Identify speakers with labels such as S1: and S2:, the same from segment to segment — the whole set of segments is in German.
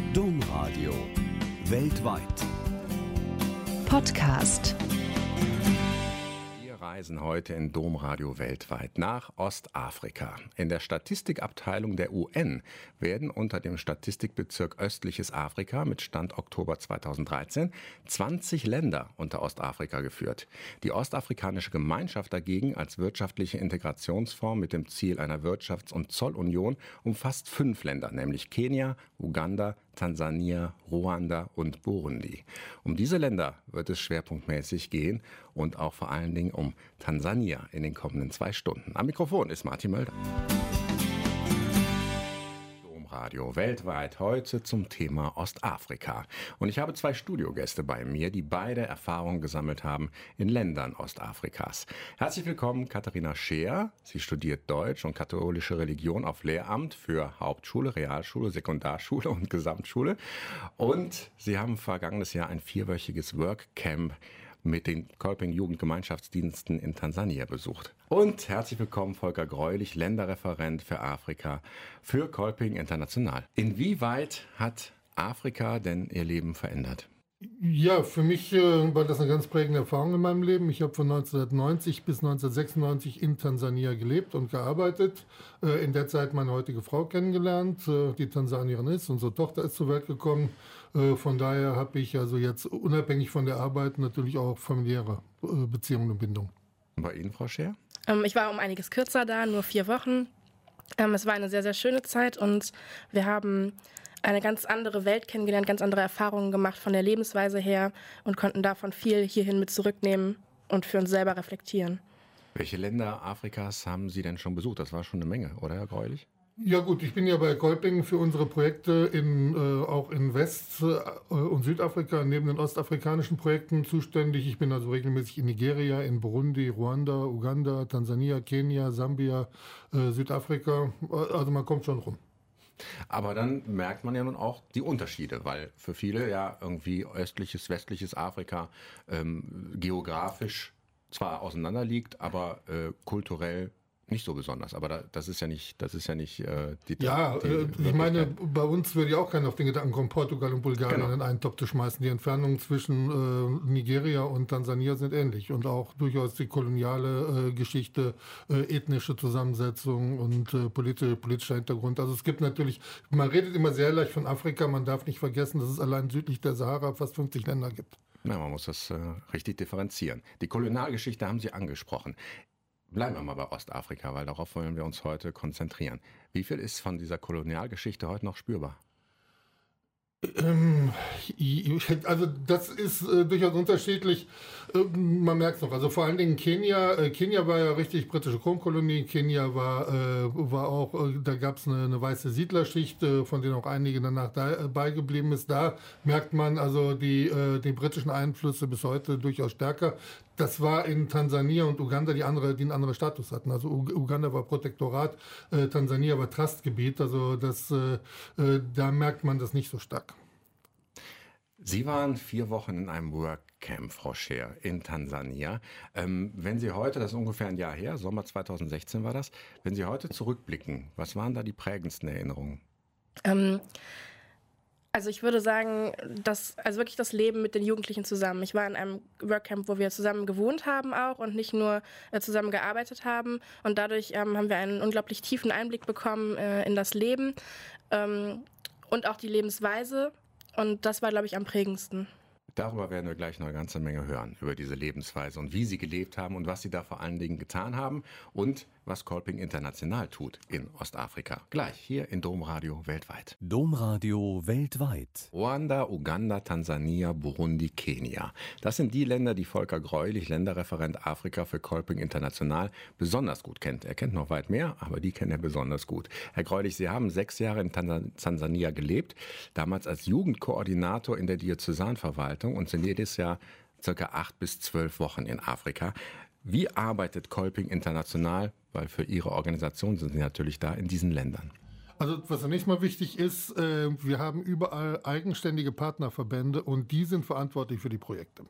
S1: Domradio weltweit.
S2: Podcast.
S3: Wir reisen heute in Domradio weltweit nach Ostafrika. In der Statistikabteilung der UN werden unter dem Statistikbezirk Östliches Afrika mit Stand Oktober 2013 20 Länder unter Ostafrika geführt. Die Ostafrikanische Gemeinschaft dagegen als wirtschaftliche Integrationsform mit dem Ziel einer Wirtschafts- und Zollunion umfasst 5 Länder, nämlich Kenia, Uganda, Tansania, Ruanda und Burundi. Um diese Länder wird es schwerpunktmäßig gehen und auch vor allen Dingen um Tansania in den kommenden 2 Stunden. Am Mikrofon ist Martin Mölder. Domradio weltweit heute zum Thema Ostafrika. Und ich habe 2 Studiogäste bei mir, die beide Erfahrungen gesammelt haben in Ländern Ostafrikas. Herzlich willkommen Katharina Scheer. Sie studiert Deutsch und katholische Religion auf Lehramt für Hauptschule, Realschule, Sekundarschule und Gesamtschule. Und Sie haben vergangenes Jahr ein 4-wöchiges Workcamp mit den Kolping-Jugendgemeinschaftsdiensten in Tansania besucht. Und herzlich willkommen Volker Greulich, Länderreferent für Afrika für Kolping International. Inwieweit hat Afrika denn Ihr Leben verändert?
S4: Ja, für mich war das eine ganz prägende Erfahrung in meinem Leben. Ich habe von 1990 bis 1996 in Tansania gelebt und gearbeitet. In der Zeit meine heutige Frau kennengelernt, die Tansanierin ist. Unsere Tochter ist zur Welt gekommen. Von daher habe ich also jetzt unabhängig von der Arbeit natürlich auch familiäre Beziehungen und Bindungen.
S3: Und bei Ihnen, Frau Scheer?
S5: Ich war um einiges kürzer da, nur 4 Wochen. Es war eine sehr, sehr schöne Zeit und wir haben eine ganz andere Welt kennengelernt, ganz andere Erfahrungen gemacht von der Lebensweise her und konnten davon viel hierhin mit zurücknehmen und für uns selber reflektieren.
S3: Welche Länder Afrikas haben Sie denn schon besucht? Das war schon eine Menge, oder Herr Greulich?
S4: Ja gut, ich bin ja bei Kolping für unsere Projekte auch in West- und Südafrika neben den ostafrikanischen Projekten zuständig. Ich bin also regelmäßig in Nigeria, in Burundi, Ruanda, Uganda, Tansania, Kenia, Sambia, Südafrika. Also man kommt schon rum.
S3: Aber dann merkt man ja nun auch die Unterschiede, weil für viele ja irgendwie östliches, westliches Afrika geografisch zwar auseinander liegt, aber kulturell nicht so besonders. Aber das ist ja nicht die.
S4: Ja, ich meine, bei uns würde ja auch keiner auf den Gedanken kommen, Portugal und Bulgarien in einen Topf zu schmeißen. Die Entfernungen zwischen Nigeria und Tansania sind ähnlich und auch durchaus die koloniale Geschichte, ethnische Zusammensetzung und politischer Hintergrund. Also es gibt natürlich, man redet immer sehr leicht von Afrika, man darf nicht vergessen, dass es allein südlich der Sahara fast 50 Länder gibt.
S3: Na, man muss das richtig differenzieren. Die Kolonialgeschichte haben Sie angesprochen. Bleiben wir mal bei Ostafrika, weil darauf wollen wir uns heute konzentrieren. Wie viel ist von dieser Kolonialgeschichte heute noch spürbar?
S4: Also das ist durchaus unterschiedlich. Man merkt es noch. Also vor allen Dingen Kenia. Kenia war ja richtig britische Kronkolonie. Kenia war auch, da gab es eine weiße Siedlerschicht, von denen auch einige danach dabei geblieben ist. Da merkt man also die britischen Einflüsse bis heute durchaus stärker. Das war in Tansania und Uganda, die einen anderen Status hatten. Also Uganda war Protektorat, Tansania war Trustgebiet. Also da merkt man das nicht so stark.
S3: Sie waren 4 Wochen in einem Workcamp, Frau Scheer, in Tansania. Wenn Sie heute, das ist ungefähr ein Jahr her, Sommer 2016 war das, wenn Sie heute zurückblicken, was waren da die prägendsten Erinnerungen?
S5: Also ich würde sagen, wirklich das Leben mit den Jugendlichen zusammen. Ich war in einem Workcamp, wo wir zusammen gewohnt haben auch und nicht nur zusammen gearbeitet haben. Und dadurch haben wir einen unglaublich tiefen Einblick bekommen in das Leben und auch die Lebensweise. Und das war, glaube ich, am prägendsten.
S3: Darüber werden wir gleich noch eine ganze Menge hören, über diese Lebensweise und wie Sie gelebt haben und was Sie da vor allen Dingen getan haben und was Kolping International tut in Ostafrika. Gleich hier in Domradio weltweit.
S1: Domradio weltweit.
S3: Ruanda, Uganda, Tansania, Burundi, Kenia. Das sind die Länder, die Volker Greulich, Länderreferent Afrika für Kolping International, besonders gut kennt. Er kennt noch weit mehr, aber die kennt er besonders gut. Herr Greulich, Sie haben 6 Jahre in Tansania gelebt, damals als Jugendkoordinator in der Diözesanverwaltung und sind jedes Jahr ca. 8 bis 12 Wochen in Afrika. Wie arbeitet Kolping International, weil für Ihre Organisation sind Sie natürlich da in diesen Ländern?
S4: Also was zunächst mal wichtig ist, wir haben überall eigenständige Partnerverbände und die sind verantwortlich für die Projekte.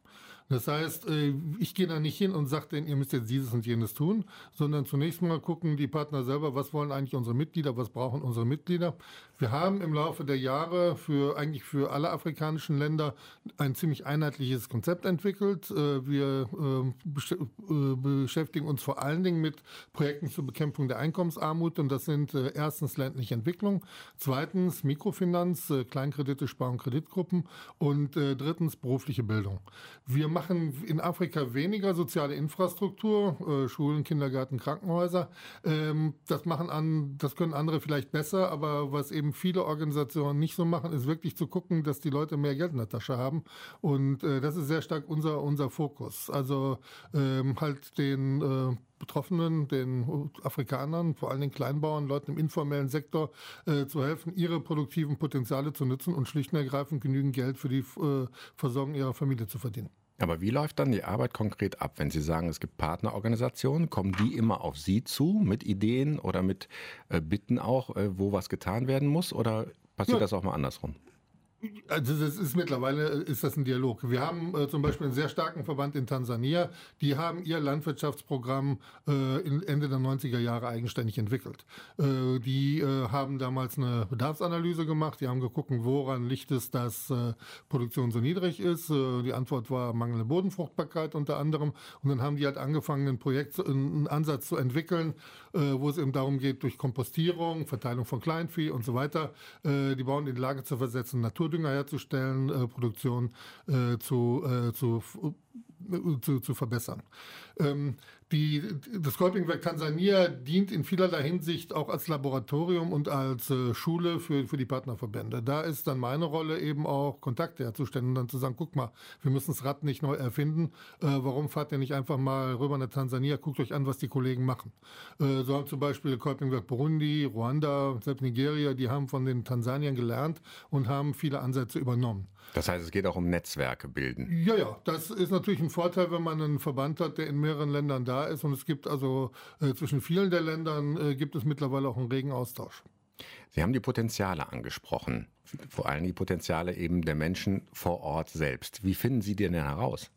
S4: Das heißt, ich gehe da nicht hin und sage denen, ihr müsst jetzt dieses und jenes tun, sondern zunächst mal gucken die Partner selber, was wollen eigentlich unsere Mitglieder, was brauchen unsere Mitglieder. Wir haben im Laufe der Jahre eigentlich für alle afrikanischen Länder ein ziemlich einheitliches Konzept entwickelt. Wir beschäftigen uns vor allen Dingen mit Projekten zur Bekämpfung der Einkommensarmut, und das sind erstens ländliche Entwicklung, zweitens Mikrofinanz, Kleinkredite, Spar- und Kreditgruppen und drittens berufliche Bildung. Wir machen in Afrika weniger soziale Infrastruktur, Schulen, Kindergärten, Krankenhäuser. Das können andere vielleicht besser, aber was eben viele Organisationen nicht so machen, ist wirklich zu gucken, dass die Leute mehr Geld in der Tasche haben. Und das ist sehr stark unser Fokus. Also halt den Betroffenen, den Afrikanern, vor allem den Kleinbauern, Leuten im informellen Sektor zu helfen, ihre produktiven Potenziale zu nutzen und schlicht und ergreifend genügend Geld für die Versorgung ihrer Familie zu verdienen.
S3: Aber wie läuft dann die Arbeit konkret ab, wenn Sie sagen, es gibt Partnerorganisationen? Kommen die immer auf Sie zu mit Ideen oder mit Bitten auch, wo was getan werden muss? Oder passiert das auch mal andersrum?
S4: Also mittlerweile ist das ein Dialog. Wir haben zum Beispiel einen sehr starken Verband in Tansania, die haben ihr Landwirtschaftsprogramm Ende der 90er Jahre eigenständig entwickelt. Die haben damals eine Bedarfsanalyse gemacht, die haben geguckt, woran liegt es, dass Produktion so niedrig ist. Die Antwort war mangelnde Bodenfruchtbarkeit unter anderem. Und dann haben die halt angefangen, einen Ansatz zu entwickeln, wo es eben darum geht, durch Kompostierung, Verteilung von Kleinvieh und so weiter, die Bauern in die Lage zu versetzen, Naturdünger herzustellen, Produktion zu verbessern. Das Kolpingwerk Tansania dient in vielerlei Hinsicht auch als Laboratorium und als Schule für die Partnerverbände. Da ist dann meine Rolle eben auch, Kontakte herzustellen und dann zu sagen, guck mal, wir müssen das Rad nicht neu erfinden. Warum fahrt ihr nicht einfach mal rüber nach Tansania, guckt euch an, was die Kollegen machen. So haben zum Beispiel Kolpingwerk Burundi, Ruanda, selbst Nigeria, die haben von den Tansaniern gelernt und haben viele Ansätze übernommen.
S3: Das heißt, es geht auch um Netzwerke bilden.
S4: Ja, das ist natürlich ein Vorteil, wenn man einen Verband hat, der in mehreren Ländern da ist. Und es gibt also zwischen vielen der Ländern gibt es mittlerweile auch einen regen Austausch.
S3: Sie haben die Potenziale angesprochen, vor allem die Potenziale eben der Menschen vor Ort selbst. Wie finden Sie die denn heraus?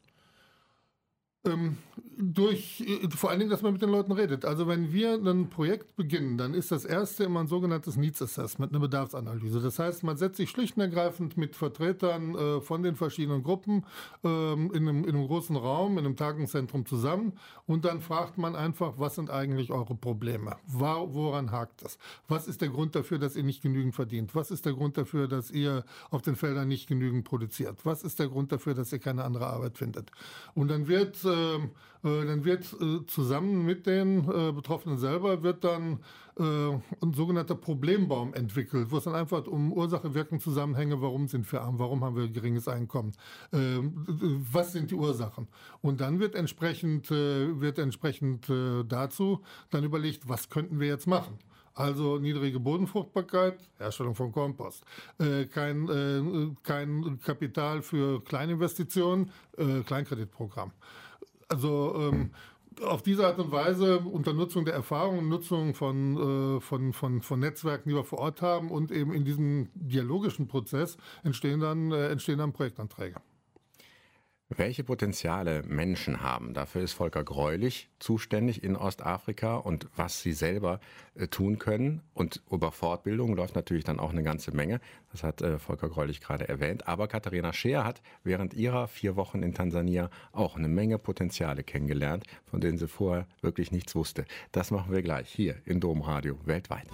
S4: Vor allen Dingen, dass man mit den Leuten redet. Also wenn wir ein Projekt beginnen, dann ist das erste immer ein sogenanntes Needs Assessment, eine Bedarfsanalyse. Das heißt, man setzt sich schlicht und ergreifend mit Vertretern von den verschiedenen Gruppen in einem großen Raum, in einem Tagungszentrum zusammen, und dann fragt man einfach, was sind eigentlich eure Probleme? Woran hakt es? Was ist der Grund dafür, dass ihr nicht genügend verdient? Was ist der Grund dafür, dass ihr auf den Feldern nicht genügend produziert? Was ist der Grund dafür, dass ihr keine andere Arbeit findet? Und dann wird zusammen mit den Betroffenen selber wird dann ein sogenannter Problembaum entwickelt, wo es dann einfach um Ursache-Wirkung-Zusammenhänge, warum sind wir arm, warum haben wir geringes Einkommen, was sind die Ursachen? Und dann wird entsprechend dazu dann überlegt, was könnten wir jetzt machen? Also niedrige Bodenfruchtbarkeit, Herstellung von Kompost, kein Kapital für Kleininvestitionen, Kleinkreditprogramm. Also auf diese Art und Weise, unter Nutzung der Erfahrungen, Nutzung von Netzwerken, die wir vor Ort haben, und eben in diesem dialogischen Prozess entstehen dann Projektanträge.
S3: Welche Potenziale Menschen haben, dafür ist Volker Greulich zuständig in Ostafrika, und was sie selber tun können. Und über Fortbildung läuft natürlich dann auch eine ganze Menge. Das hat Volker Greulich gerade erwähnt. Aber Katharina Scheer hat während ihrer 4 Wochen in Tansania auch eine Menge Potenziale kennengelernt, von denen sie vorher wirklich nichts wusste. Das machen wir gleich hier in Domradio weltweit.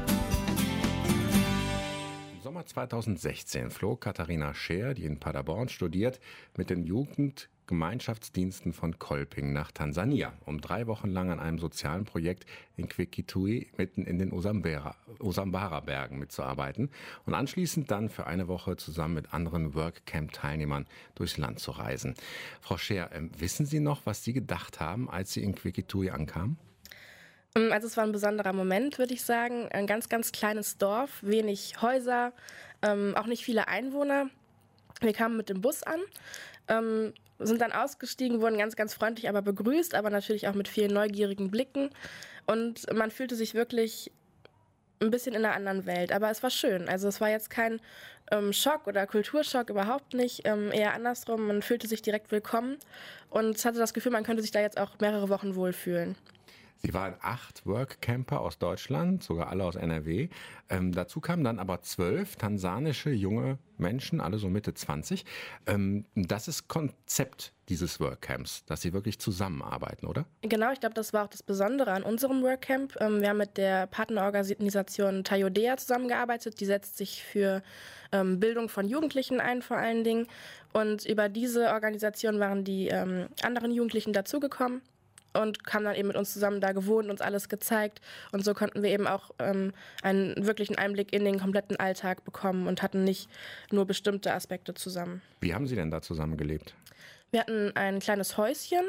S3: Sommer 2016 flog Katharina Scheer, die in Paderborn studiert, mit den Jugendgemeinschaftsdiensten von Kolping nach Tansania, um 3 Wochen lang an einem sozialen Projekt in Quiquitui mitten in den Usambara-Bergen mitzuarbeiten und anschließend dann für eine Woche zusammen mit anderen Workcamp-Teilnehmern durchs Land zu reisen. Frau Scheer, wissen Sie noch, was Sie gedacht haben, als Sie in Quiquitui ankamen?
S5: Also es war ein besonderer Moment, würde ich sagen. Ein ganz, ganz kleines Dorf, wenig Häuser, auch nicht viele Einwohner. Wir kamen mit dem Bus an, sind dann ausgestiegen, wurden ganz, ganz freundlich aber begrüßt, aber natürlich auch mit vielen neugierigen Blicken. Und man fühlte sich wirklich ein bisschen in einer anderen Welt, aber es war schön. Also es war jetzt kein Schock oder Kulturschock, überhaupt nicht, eher andersrum. Man fühlte sich direkt willkommen und hatte das Gefühl, man könnte sich da jetzt auch mehrere Wochen wohlfühlen.
S3: Sie waren 8 Workcamper aus Deutschland, sogar alle aus NRW. Dazu kamen dann aber 12 tansanische junge Menschen, alle so Mitte 20. Das ist Konzept dieses Workcamps, dass sie wirklich zusammenarbeiten, oder?
S5: Genau, ich glaube, das war auch das Besondere an unserem Workcamp. Wir haben mit der Partnerorganisation Tayodea zusammengearbeitet. Die setzt sich für Bildung von Jugendlichen ein, vor allen Dingen. Und über diese Organisation waren die anderen Jugendlichen dazugekommen und haben dann eben mit uns zusammen da gewohnt, uns alles gezeigt. Und so konnten wir eben auch einen wirklichen Einblick in den kompletten Alltag bekommen und hatten nicht nur bestimmte Aspekte zusammen.
S3: Wie haben Sie denn da zusammengelebt?
S5: Wir hatten ein kleines Häuschen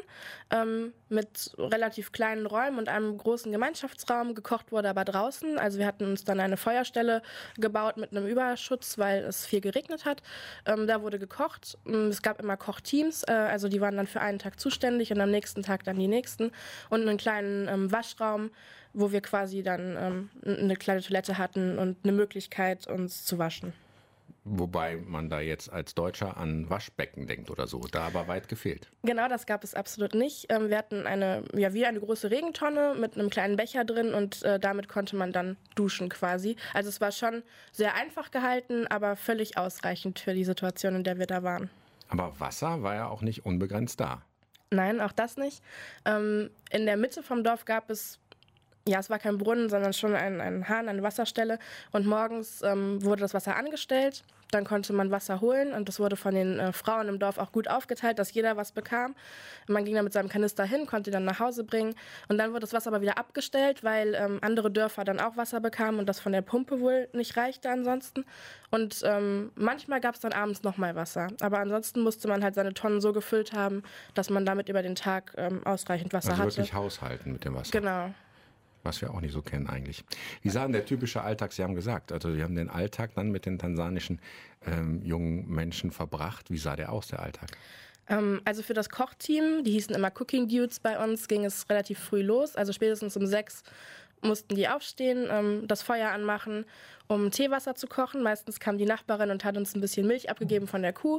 S5: mit relativ kleinen Räumen und einem großen Gemeinschaftsraum. Gekocht wurde aber draußen. Also wir hatten uns dann eine Feuerstelle gebaut mit einem Überschutz, weil es viel geregnet hat. Da wurde gekocht. Es gab immer Kochteams, also die waren dann für einen Tag zuständig und am nächsten Tag dann die nächsten. Und einen kleinen Waschraum, wo wir quasi dann eine kleine Toilette hatten und eine Möglichkeit, uns zu waschen.
S3: Wobei man da jetzt als Deutscher an Waschbecken denkt oder so, da aber weit gefehlt.
S5: Genau, das gab es absolut nicht. Wir hatten wie eine große Regentonne mit einem kleinen Becher drin und damit konnte man dann duschen quasi. Also es war schon sehr einfach gehalten, aber völlig ausreichend für die Situation, in der wir da waren.
S3: Aber Wasser war ja auch nicht unbegrenzt da.
S5: Nein, auch das nicht. In der Mitte vom Dorf gab es, ja, es war kein Brunnen, sondern schon ein Hahn, eine Wasserstelle. Und morgens wurde das Wasser angestellt. Dann konnte man Wasser holen und das wurde von den Frauen im Dorf auch gut aufgeteilt, dass jeder was bekam. Man ging dann mit seinem Kanister hin, konnte ihn dann nach Hause bringen. Und dann wurde das Wasser aber wieder abgestellt, weil andere Dörfer dann auch Wasser bekamen und das von der Pumpe wohl nicht reichte ansonsten. Und manchmal gab es dann abends nochmal Wasser. Aber ansonsten musste man halt seine Tonnen so gefüllt haben, dass man damit über den Tag ausreichend Wasser hatte.
S3: Also wirklich haushalten mit dem Wasser.
S5: Genau.
S3: Was wir auch nicht so kennen eigentlich. Wie sah denn der typische Alltag, Sie haben gesagt, also Sie haben den Alltag dann mit den tansanischen jungen Menschen verbracht. Wie sah der aus, der Alltag?
S5: Also für das Kochteam, die hießen immer Cooking Dudes bei uns, ging es relativ früh los. Also spätestens um 6 mussten die aufstehen, das Feuer anmachen, um Teewasser zu kochen. Meistens kam die Nachbarin und hat uns ein bisschen Milch abgegeben von der Kuh.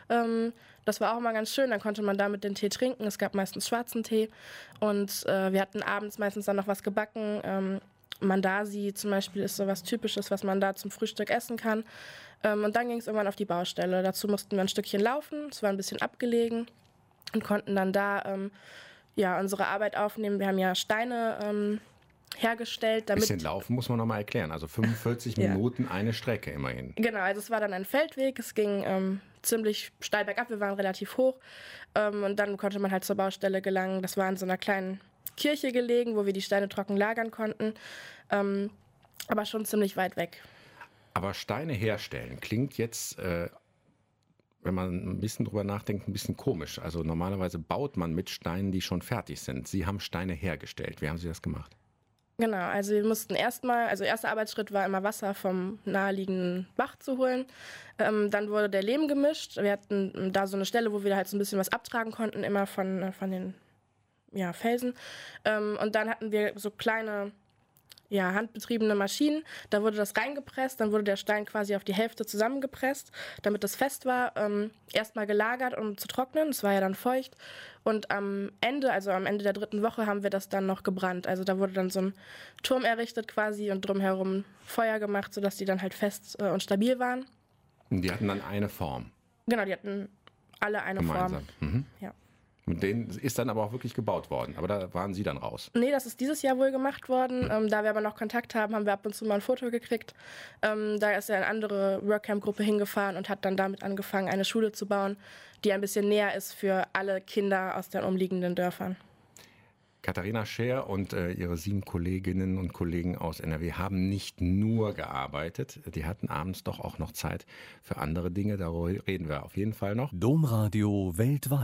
S5: Das war auch mal ganz schön, dann konnte man damit den Tee trinken. Es gab meistens schwarzen Tee und wir hatten abends meistens dann noch was gebacken. Mandasi zum Beispiel ist so was Typisches, was man da zum Frühstück essen kann. Und dann ging es irgendwann auf die Baustelle. Dazu mussten wir ein Stückchen laufen, es war ein bisschen abgelegen und konnten dann da unsere Arbeit aufnehmen. Wir haben ja Steine hergestellt. Damit
S3: bisschen laufen muss man noch mal erklären, also 45 Minuten eine Strecke immerhin.
S5: Genau, also es war dann ein Feldweg, es ging ziemlich steil bergab, wir waren relativ hoch und dann konnte man halt zur Baustelle gelangen. Das war in so einer kleinen Kirche gelegen, wo wir die Steine trocken lagern konnten, aber schon ziemlich weit weg.
S3: Aber Steine herstellen klingt jetzt, wenn man ein bisschen drüber nachdenkt, ein bisschen komisch. Also normalerweise baut man mit Steinen, die schon fertig sind. Sie haben Steine hergestellt. Wie haben Sie das gemacht?
S5: Genau, also wir mussten erster Arbeitsschritt war immer Wasser vom naheliegenden Bach zu holen. Dann wurde der Lehm gemischt. Wir hatten da so eine Stelle, wo wir halt so ein bisschen was abtragen konnten, immer von den Felsen. Und dann hatten wir so kleine handbetriebene Maschinen. Da wurde das reingepresst, dann wurde der Stein quasi auf die Hälfte zusammengepresst, damit das fest war. Erstmal gelagert, um zu trocknen. Es war ja dann feucht. Und am Ende der 3. Woche, haben wir das dann noch gebrannt. Also da wurde dann so ein Turm errichtet quasi und drumherum Feuer gemacht, sodass die dann halt fest und stabil waren.
S3: Und die hatten dann eine Form?
S5: Genau, die hatten alle eine
S3: gemeinsam.
S5: Form.
S3: Mhm.
S5: Ja.
S3: Und denen ist dann aber auch wirklich gebaut worden. Aber da waren Sie dann raus.
S5: Nee, das ist dieses Jahr wohl gemacht worden. Da wir aber noch Kontakt haben, haben wir ab und zu mal ein Foto gekriegt. Da ist ja eine andere Workcamp-Gruppe hingefahren und hat dann damit angefangen, eine Schule zu bauen, die ein bisschen näher ist für alle Kinder aus den umliegenden Dörfern.
S3: Katharina Scheer und ihre 7 Kolleginnen und Kollegen aus NRW haben nicht nur gearbeitet. Die hatten abends doch auch noch Zeit für andere Dinge. Darüber reden wir auf jeden Fall noch.
S1: Domradio weltweit.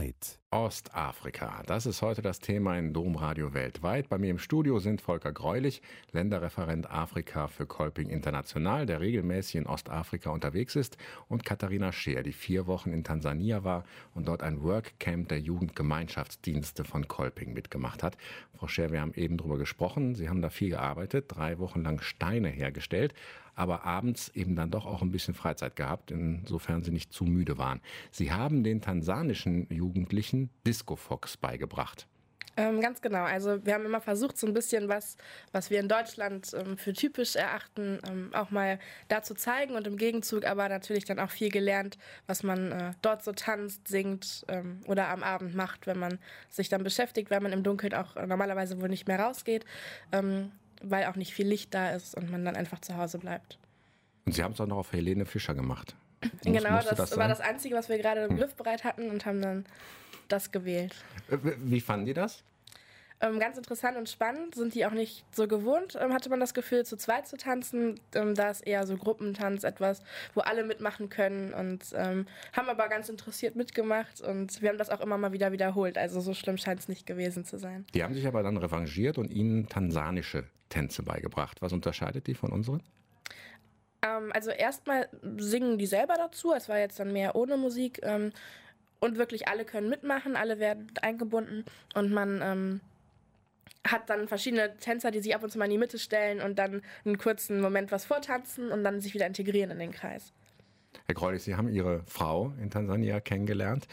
S3: Ostafrika, das ist heute das Thema in Domradio weltweit. Bei mir im Studio sind Volker Greulich, Länderreferent Afrika für Kolping International, der regelmäßig in Ostafrika unterwegs ist, und Katharina Scheer, die 4 Wochen in Tansania war und dort ein Workcamp der Jugendgemeinschaftsdienste von Kolping mitgemacht hat. Frau Scheer, wir haben eben darüber gesprochen, Sie haben da viel gearbeitet, 3 Wochen lang Steine hergestellt, aber abends eben dann doch auch ein bisschen Freizeit gehabt, insofern Sie nicht zu müde waren. Sie haben den tansanischen Jugendlichen Disco Fox beigebracht.
S5: Ganz genau. Also wir haben immer versucht, so ein bisschen was wir in Deutschland für typisch erachten, auch mal da zu zeigen und im Gegenzug aber natürlich dann auch viel gelernt, was man dort so tanzt, singt oder am Abend macht, wenn man sich dann beschäftigt, weil man im Dunkeln auch normalerweise wohl nicht mehr rausgeht, weil auch nicht viel Licht da ist und man dann einfach zu Hause bleibt.
S3: Und Sie haben es auch noch auf Helene Fischer gemacht.
S5: Genau, das war das Einzige, was wir gerade im Griffbereit hatten und haben dann das gewählt.
S3: Wie fanden die das?
S5: Ganz interessant und spannend, sind die auch nicht so gewohnt, hatte man das Gefühl, zu zweit zu tanzen. Da ist eher so Gruppentanz etwas, wo alle mitmachen können und haben aber ganz interessiert mitgemacht und wir haben das auch immer mal wieder wiederholt. Also so schlimm scheint es nicht gewesen zu sein.
S3: Die haben sich aber dann revanchiert und Ihnen tansanische Tänze beigebracht. Was unterscheidet die von unseren?
S5: Also erstmal singen die selber dazu, es war jetzt dann mehr ohne Musik und wirklich alle können mitmachen, alle werden eingebunden und man hat dann verschiedene Tänzer, die sich ab und zu mal in die Mitte stellen und dann einen kurzen Moment was vortanzen und dann sich wieder integrieren in den Kreis.
S3: Herr Greulich, Sie haben Ihre Frau in Tansania kennengelernt.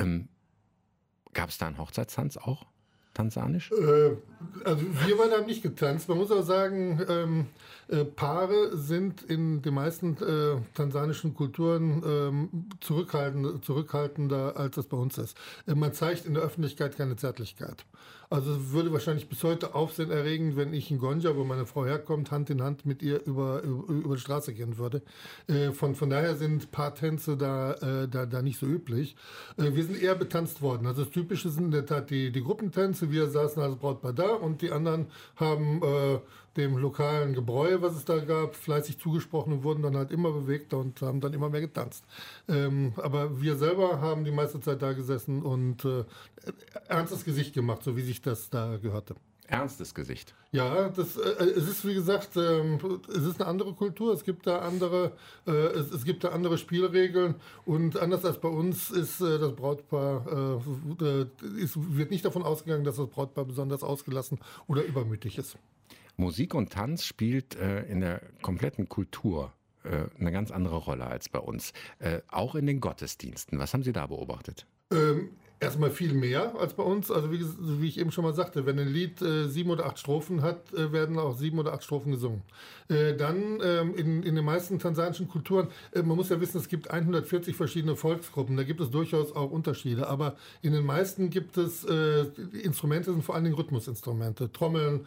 S3: Gab es da einen Hochzeitstanz auch, tansanisch?
S4: Also wir beide haben nicht getanzt. Man muss auch sagen, Paare sind in den meisten tansanischen Kulturen zurückhaltender, als das bei uns ist. Man zeigt in der Öffentlichkeit keine Zärtlichkeit. Also es würde wahrscheinlich bis heute Aufsehen erregen, wenn ich in Gonja, wo meine Frau herkommt, Hand in Hand mit ihr über die Straße gehen würde. Von daher sind Paartänze da nicht so üblich. Wir sind eher betanzt worden. Also das Typische sind in der Tat die Gruppentänze. Wir saßen als Brautpaar da und die anderen haben dem lokalen Gebräu, was es da gab, fleißig zugesprochen und wurden dann halt immer bewegter und haben dann immer mehr getanzt. Aber wir selber haben die meiste Zeit da gesessen und ernstes Gesicht gemacht, so wie sich das da gehörte.
S3: Ernstes Gesicht.
S4: Ja, es ist wie gesagt, es ist eine andere Kultur, es gibt da andere Spielregeln und anders als bei uns ist das Brautpaar, wird nicht davon ausgegangen, dass das Brautpaar besonders ausgelassen oder übermütig ist.
S3: Musik und Tanz spielt in der kompletten Kultur eine ganz andere Rolle als bei uns. Auch in den Gottesdiensten. Was haben Sie da beobachtet?
S4: Erstmal viel mehr als bei uns. Also wie ich eben schon mal sagte, wenn ein Lied 7 oder 8 Strophen hat, werden auch 7 oder 8 Strophen gesungen. Dann in den meisten tansanischen Kulturen, man muss ja wissen, es gibt 140 verschiedene Volksgruppen, da gibt es durchaus auch Unterschiede, aber in den meisten gibt es Instrumente, sind vor allen Dingen Rhythmusinstrumente, Trommeln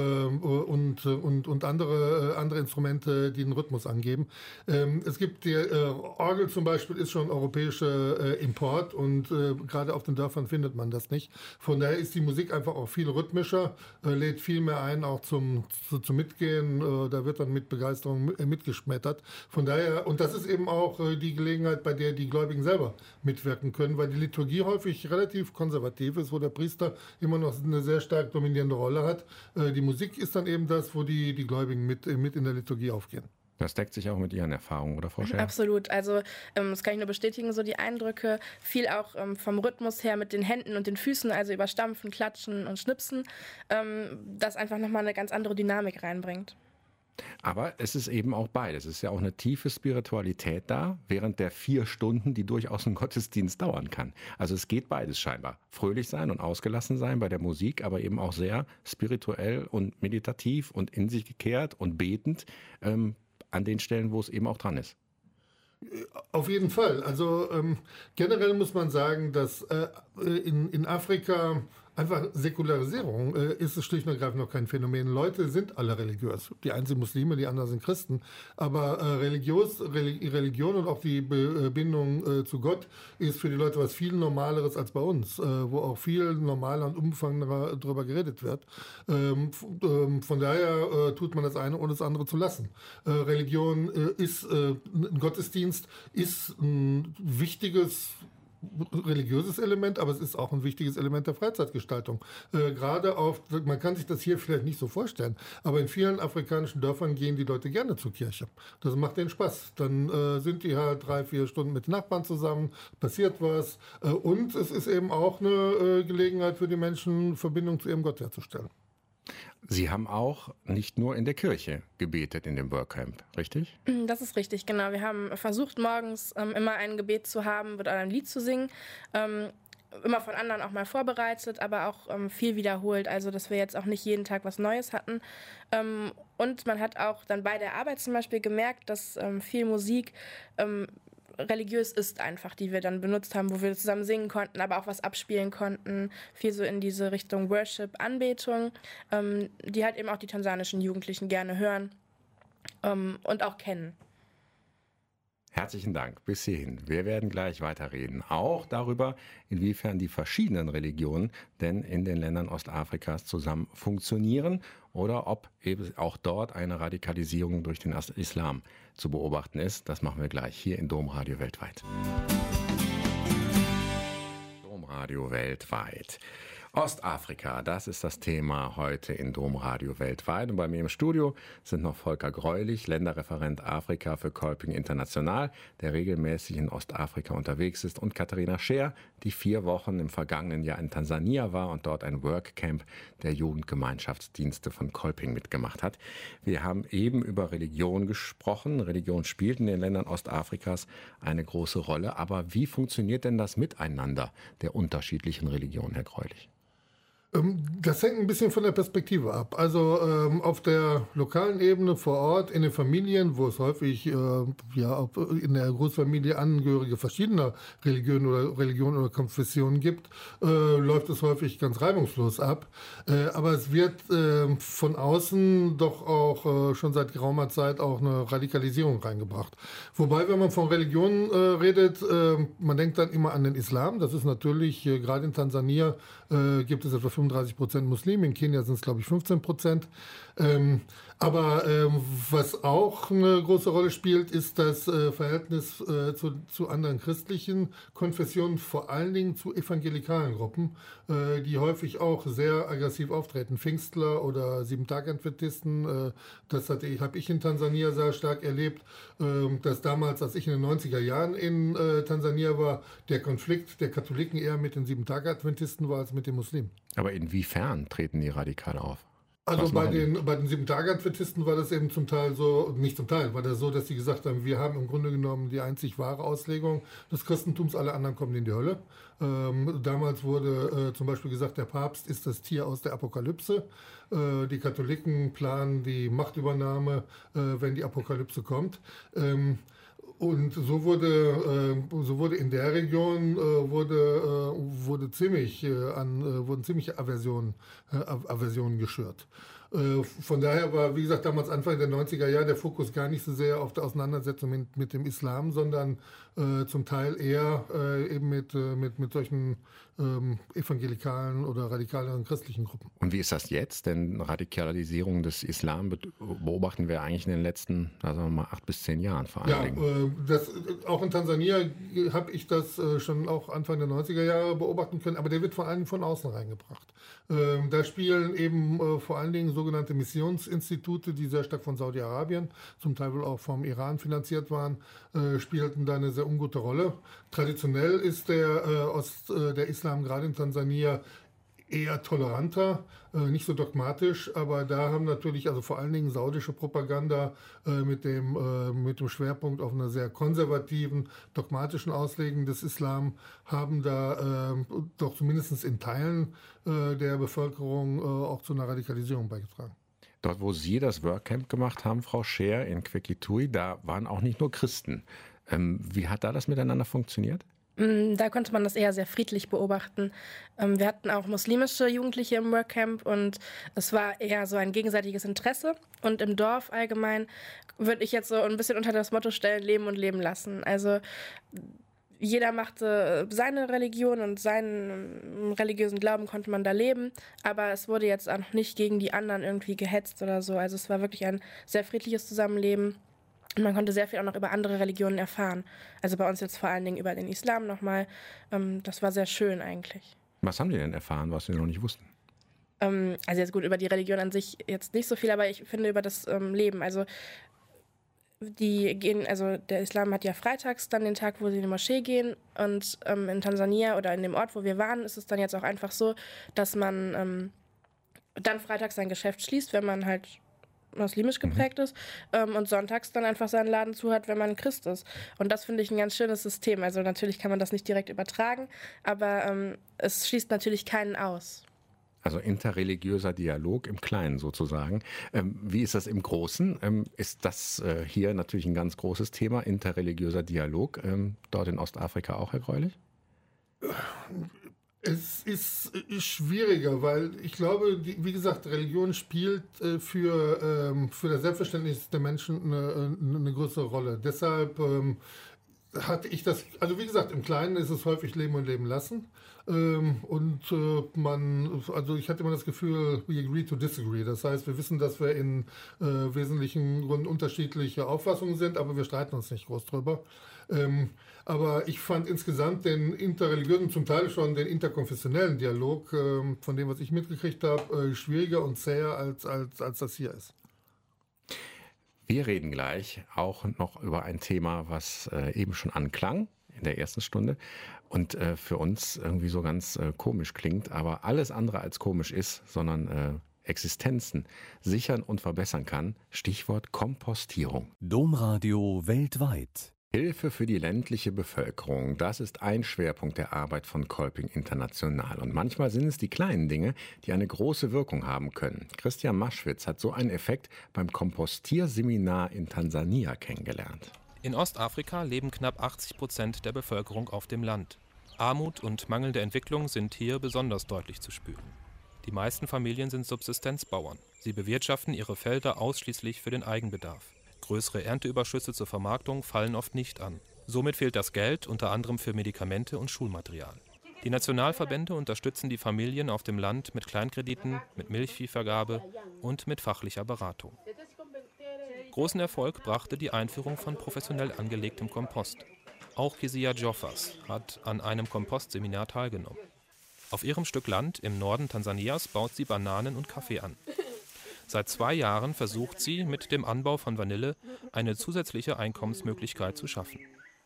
S4: und andere Instrumente, die den Rhythmus angeben. Es gibt die Orgel zum Beispiel, ist schon europäischer Import und gerade auf den Dörfern findet man das nicht. Von daher ist die Musik einfach auch viel rhythmischer, lädt viel mehr ein, auch zum Mitgehen. Da wird dann mit Begeisterung mitgeschmettert. Von daher, und das ist eben auch die Gelegenheit, bei der die Gläubigen selber mitwirken können, weil die Liturgie häufig relativ konservativ ist, wo der Priester immer noch eine sehr stark dominierende Rolle hat. Die Musik ist dann eben das, wo die Gläubigen mit in der Liturgie aufgehen.
S3: Das deckt sich auch mit Ihren Erfahrungen, oder Frau Scheer?
S5: Absolut. Also das kann ich nur bestätigen, so die Eindrücke. Viel auch vom Rhythmus her mit den Händen und den Füßen, also über Stampfen, Klatschen und Schnipsen, das einfach nochmal eine ganz andere Dynamik reinbringt.
S3: Aber es ist eben auch beides. Es ist ja auch eine tiefe Spiritualität da, während der 4 Stunden, die durchaus ein Gottesdienst dauern kann. Also es geht beides scheinbar. Fröhlich sein und ausgelassen sein bei der Musik, aber eben auch sehr spirituell und meditativ und in sich gekehrt und betend an den Stellen, wo es eben auch dran ist.
S4: Auf jeden Fall. Also generell muss man sagen, dass in Afrika einfach Säkularisierung ist es schlicht und ergreifend noch kein Phänomen. Leute sind alle religiös. Die einen sind Muslime, die anderen sind Christen. Aber Religion und auch die Bindung zu Gott ist für die Leute was viel Normaleres als bei uns, wo auch viel normaler und umfangreicher darüber geredet wird. Von daher tut man das eine, ohne das andere zu lassen. Religion ist, ein Gottesdienst ist ein wichtiges religiöses Element, aber es ist auch ein wichtiges Element der Freizeitgestaltung. Man kann sich das hier vielleicht nicht so vorstellen, aber in vielen afrikanischen Dörfern gehen die Leute gerne zur Kirche. Das macht denen Spaß. Dann sind die halt 3-4 Stunden mit Nachbarn zusammen, passiert was und es ist eben auch eine Gelegenheit für die Menschen, Verbindung zu ihrem Gott herzustellen.
S3: Sie haben auch nicht nur in der Kirche gebetet in dem Workcamp, richtig?
S5: Das ist richtig, genau. Wir haben versucht, morgens immer ein Gebet zu haben oder ein Lied zu singen. Immer von anderen auch mal vorbereitet, aber auch viel wiederholt. Also, dass wir jetzt auch nicht jeden Tag was Neues hatten. Und man hat auch dann bei der Arbeit zum Beispiel gemerkt, dass viel Musik religiös ist einfach, die wir dann benutzt haben, wo wir zusammen singen konnten, aber auch was abspielen konnten, viel so in diese Richtung Worship, Anbetung, die halt eben auch die tansanischen Jugendlichen gerne hören und auch kennen.
S3: Herzlichen Dank. Bis hierhin. Wir werden gleich weiterreden. Auch darüber, inwiefern die verschiedenen Religionen denn in den Ländern Ostafrikas zusammen funktionieren oder ob eben auch dort eine Radikalisierung durch den Islam zu beobachten ist. Das machen wir gleich hier in Domradio weltweit. Domradio weltweit. Ostafrika, das ist das Thema heute in Domradio weltweit. Und bei mir im Studio sind noch Volker Greulich, Länderreferent Afrika für Kolping International, der regelmäßig in Ostafrika unterwegs ist, und Katharina Scheer, die 4 Wochen im vergangenen Jahr in Tansania war und dort ein Workcamp der Jugendgemeinschaftsdienste von Kolping mitgemacht hat. Wir haben eben über Religion gesprochen. Religion spielt in den Ländern Ostafrikas eine große Rolle. Aber wie funktioniert denn das Miteinander der unterschiedlichen Religionen, Herr Greulich?
S4: Das hängt ein bisschen von der Perspektive ab. Also auf der lokalen Ebene vor Ort, in den Familien, wo es häufig in der Großfamilie Angehörige verschiedener Religionen oder Konfessionen gibt, läuft es häufig ganz reibungslos ab. Aber es wird von außen doch auch schon seit geraumer Zeit auch eine Radikalisierung reingebracht. Wobei, wenn man von Religionen redet, man denkt dann immer an den Islam. Das ist natürlich, gerade in Tansania gibt es etwa 35% Muslime, in Kenia sind es, glaube ich, 15%. Aber was auch eine große Rolle spielt, ist das Verhältnis zu anderen christlichen Konfessionen, vor allen Dingen zu evangelikalen Gruppen, die häufig auch sehr aggressiv auftreten. Pfingstler oder Sieben-Tag-Adventisten, das habe ich in Tansania sehr stark erlebt, dass damals, als ich in den 90er Jahren in Tansania war, der Konflikt der Katholiken eher mit den Sieben-Tag-Adventisten war als mit den Muslimen.
S3: Aber inwiefern treten die radikal auf?
S4: Also bei den 7-Tage-Adventisten war das eben zum Teil so, nicht zum Teil, war das so, dass sie gesagt haben, wir haben im Grunde genommen die einzig wahre Auslegung des Christentums, alle anderen kommen in die Hölle. Damals wurde zum Beispiel gesagt, der Papst ist das Tier aus der Apokalypse. Die Katholiken planen die Machtübernahme, wenn die Apokalypse kommt. Und so wurde in der Region wurden ziemliche Aversionen geschürt. Von daher war, wie gesagt, damals Anfang der 90er Jahre der Fokus gar nicht so sehr auf der Auseinandersetzung mit dem Islam, sondern zum Teil eher eben mit solchen evangelikalen oder radikaleren christlichen Gruppen.
S3: Und wie ist das jetzt? Denn Radikalisierung des Islam beobachten wir eigentlich in den letzten, sagen wir mal, 8 bis 10 Jahren vor allen Dingen. Auch in Tansania habe ich das schon auch Anfang der 90er Jahre beobachten können, aber der wird vor allem von außen reingebracht. Da spielen eben vor allen Dingen sogenannte Missionsinstitute, die sehr stark von Saudi-Arabien, zum Teil wohl auch vom Iran finanziert waren, spielten da eine sehr ungute Rolle. Traditionell ist der Islam gerade in Tansania eher toleranter, nicht so dogmatisch, aber da haben natürlich also vor allen Dingen saudische Propaganda mit dem Schwerpunkt auf einer sehr konservativen, dogmatischen Auslegung des Islam, haben da doch zumindest in Teilen der Bevölkerung auch zu einer Radikalisierung beigetragen. Dort, wo Sie das Workcamp gemacht haben, Frau Scheer, in Kwekitui, da waren auch nicht nur Christen. Wie hat da das miteinander funktioniert?
S5: Da konnte man das eher sehr friedlich beobachten. Wir hatten auch muslimische Jugendliche im Workcamp und es war eher so ein gegenseitiges Interesse. Und im Dorf allgemein würde ich jetzt so ein bisschen unter das Motto stellen, leben und leben lassen. Also jeder machte seine Religion und seinen religiösen Glauben konnte man da leben, aber es wurde jetzt auch nicht gegen die anderen irgendwie gehetzt oder so. Also es war wirklich ein sehr friedliches Zusammenleben. Und man konnte sehr viel auch noch über andere Religionen erfahren. Also bei uns jetzt vor allen Dingen über den Islam nochmal. Das war sehr schön eigentlich.
S3: Was haben die denn erfahren, was sie noch nicht wussten?
S5: Also jetzt gut, über die Religion an sich jetzt nicht so viel, aber ich finde über das Leben. Also der Islam hat ja freitags dann den Tag, wo sie in die Moschee gehen. Und in Tansania oder in dem Ort, wo wir waren, ist es dann jetzt auch einfach so, dass man dann freitags sein Geschäft schließt, wenn man halt muslimisch geprägt ist, und sonntags dann einfach seinen Laden zu hat, wenn man Christ ist. Und das finde ich ein ganz schönes System. Also natürlich kann man das nicht direkt übertragen, aber es schließt natürlich keinen aus.
S3: Also interreligiöser Dialog im Kleinen sozusagen. Wie ist das im Großen? Ist das hier natürlich ein ganz großes Thema, interreligiöser Dialog, dort in Ostafrika auch, Herr Greulich?
S4: Es ist schwieriger, weil ich glaube, wie gesagt, Religion spielt für das Selbstverständnis der Menschen eine größere Rolle. Deshalb hatte ich das, also wie gesagt, im Kleinen ist es häufig Leben und Leben lassen. Also ich hatte immer das Gefühl, we agree to disagree. Das heißt, wir wissen, dass wir in wesentlichen Gründen unterschiedliche Auffassungen sind, aber wir streiten uns nicht groß drüber. Aber ich fand insgesamt den interreligiösen, zum Teil schon den interkonfessionellen Dialog, von dem, was ich mitgekriegt habe, schwieriger und zäher als das hier ist.
S3: Wir reden gleich auch noch über ein Thema, was eben schon anklang in der ersten Stunde und für uns irgendwie so ganz komisch klingt, aber alles andere als komisch ist, sondern Existenzen sichern und verbessern kann. Stichwort Kompostierung.
S1: Domradio weltweit.
S3: Hilfe für die ländliche Bevölkerung, das ist ein Schwerpunkt der Arbeit von Kolping International. Und manchmal sind es die kleinen Dinge, die eine große Wirkung haben können. Christian Maschwitz hat so einen Effekt beim Kompostierseminar in Tansania kennengelernt.
S2: In Ostafrika leben knapp 80% der Bevölkerung auf dem Land. Armut und mangelnde Entwicklung sind hier besonders deutlich zu spüren. Die meisten Familien sind Subsistenzbauern. Sie bewirtschaften ihre Felder ausschließlich für den Eigenbedarf. Größere Ernteüberschüsse zur Vermarktung fallen oft nicht an. Somit fehlt das Geld unter anderem für Medikamente und Schulmaterial. Die Nationalverbände unterstützen die Familien auf dem Land mit Kleinkrediten, mit Milchviehvergabe und mit fachlicher Beratung. Großen Erfolg brachte die Einführung von professionell angelegtem Kompost. Auch Kezia Joffers hat an einem Kompostseminar teilgenommen. Auf ihrem Stück Land im Norden Tansanias baut sie Bananen und Kaffee an. Seit 2 Jahren versucht sie, mit dem Anbau von Vanille eine zusätzliche Einkommensmöglichkeit zu schaffen.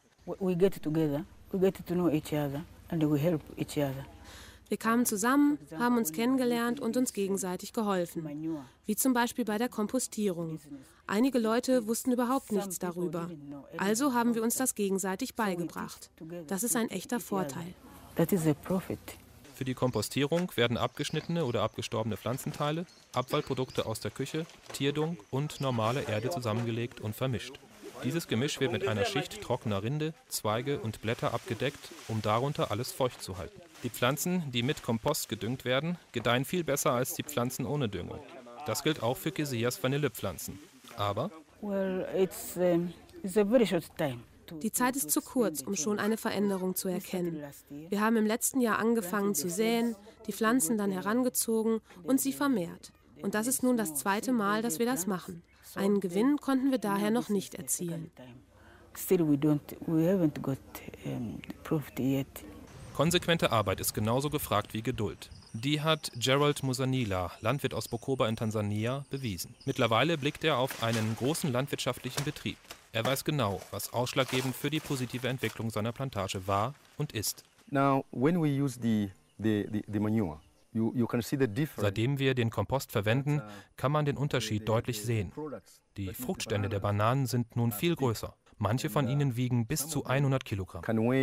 S6: Wir kamen zusammen, haben uns kennengelernt und uns gegenseitig geholfen, wie zum Beispiel bei der Kompostierung. Einige Leute wussten überhaupt nichts darüber, also haben wir uns das gegenseitig beigebracht. Das ist ein echter Vorteil.
S2: Für die Kompostierung werden abgeschnittene oder abgestorbene Pflanzenteile, Abfallprodukte aus der Küche, Tierdung und normale Erde zusammengelegt und vermischt. Dieses Gemisch wird mit einer Schicht trockener Rinde, Zweige und Blätter abgedeckt, um darunter alles feucht zu halten. Die Pflanzen, die mit Kompost gedüngt werden, gedeihen viel besser als die Pflanzen ohne Düngung. Das gilt auch für Kezias Vanillepflanzen. Aber
S6: die Zeit ist zu kurz, um schon eine Veränderung zu erkennen. Wir haben im letzten Jahr angefangen zu säen, die Pflanzen dann herangezogen und sie vermehrt. Und das ist nun das 2. Mal, dass wir das machen. Einen Gewinn konnten wir daher noch nicht erzielen.
S2: Konsequente Arbeit ist genauso gefragt wie Geduld. Die hat Gerald Musanila, Landwirt aus Bukoba in Tansania, bewiesen. Mittlerweile blickt er auf einen großen landwirtschaftlichen Betrieb. Er weiß genau, was ausschlaggebend für die positive Entwicklung seiner Plantage war und ist. Seitdem wir den Kompost verwenden, kann man den Unterschied deutlich sehen. Die Fruchtstände der Bananen sind nun viel größer. Manche von ihnen wiegen bis zu 100 Kilogramm.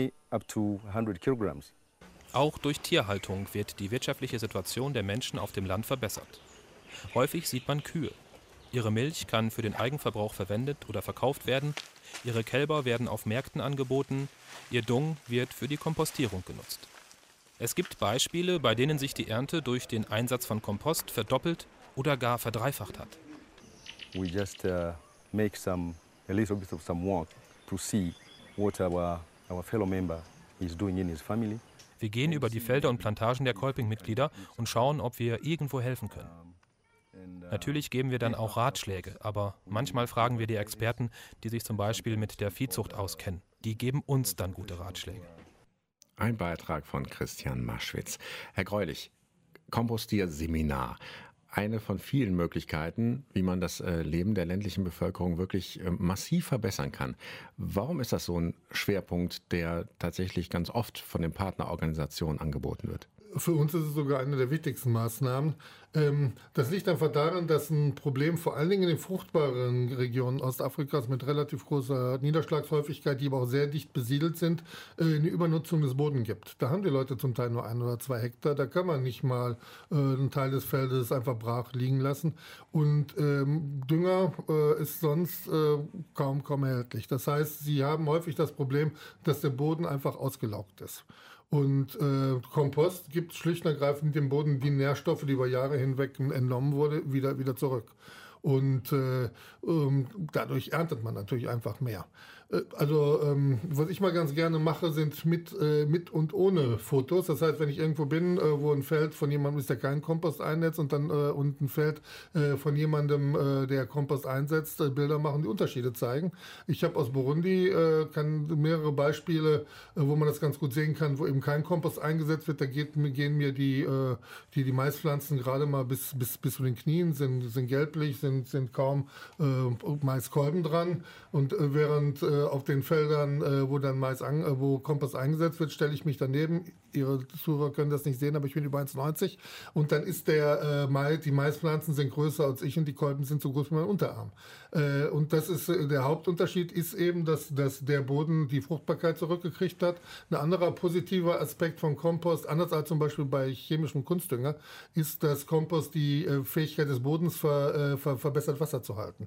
S2: Auch durch Tierhaltung wird die wirtschaftliche Situation der Menschen auf dem Land verbessert. Häufig sieht man Kühe. Ihre Milch kann für den Eigenverbrauch verwendet oder verkauft werden. Ihre Kälber werden auf Märkten angeboten. Ihr Dung wird für die Kompostierung genutzt. Es gibt Beispiele, bei denen sich die Ernte durch den Einsatz von Kompost verdoppelt oder gar verdreifacht hat.
S7: We just make a little bit of some work to see what our fellow member is doing in his family.
S2: Wir gehen über die Felder und Plantagen der Kolping-Mitglieder und schauen, ob wir irgendwo helfen können. Natürlich geben wir dann auch Ratschläge, aber manchmal fragen wir die Experten, die sich zum Beispiel mit der Viehzucht auskennen. Die geben uns dann gute Ratschläge.
S3: Ein Beitrag von Christian Maschwitz. Herr Greulich, Kompostierseminar. Eine von vielen Möglichkeiten, wie man das Leben der ländlichen Bevölkerung wirklich massiv verbessern kann. Warum ist das so ein Schwerpunkt, der tatsächlich ganz oft von den Partnerorganisationen angeboten wird?
S4: Für uns ist es sogar eine der wichtigsten Maßnahmen. Das liegt einfach daran, dass ein Problem vor allen Dingen in den fruchtbaren Regionen Ostafrikas mit relativ großer Niederschlagshäufigkeit, die aber auch sehr dicht besiedelt sind, eine Übernutzung des Bodens gibt. Da haben die Leute zum Teil nur 1 oder 2 Hektar. Da kann man nicht mal einen Teil des Feldes einfach brach liegen lassen. Und Dünger ist sonst kaum erhältlich. Das heißt, sie haben häufig das Problem, dass der Boden einfach ausgelaugt ist. Und Kompost gibt schlicht und ergreifend dem Boden die Nährstoffe, die über Jahre hinweg entnommen wurde, wieder zurück. Und dadurch erntet man natürlich einfach mehr. Was ich mal ganz gerne mache, sind mit und ohne Fotos. Das heißt, wenn ich irgendwo bin, wo ein Feld von jemandem ist, der keinen Kompost einnetzt und dann und ein Feld von jemandem, der Kompost einsetzt, Bilder machen, die Unterschiede zeigen. Ich habe aus Burundi mehrere Beispiele, wo man das ganz gut sehen kann, wo eben kein Kompost eingesetzt wird. Da gehen mir die Maispflanzen gerade mal bis zu den Knien, sind gelblich, sind kaum Maiskolben dran. Und während auf den Feldern, wo Kompost eingesetzt wird, stelle ich mich daneben. Ihre Zuhörer können das nicht sehen, aber ich bin über 1,90. Und dann ist die Maispflanzen sind größer als ich und die Kolben sind so groß wie mein Unterarm. Und das ist der Hauptunterschied, ist eben, dass der Boden die Fruchtbarkeit zurückgekriegt hat. Ein anderer positiver Aspekt von Kompost, anders als zum Beispiel bei chemischem Kunstdünger, ist, dass Kompost die Fähigkeit des Bodens verbessert, Wasser zu halten.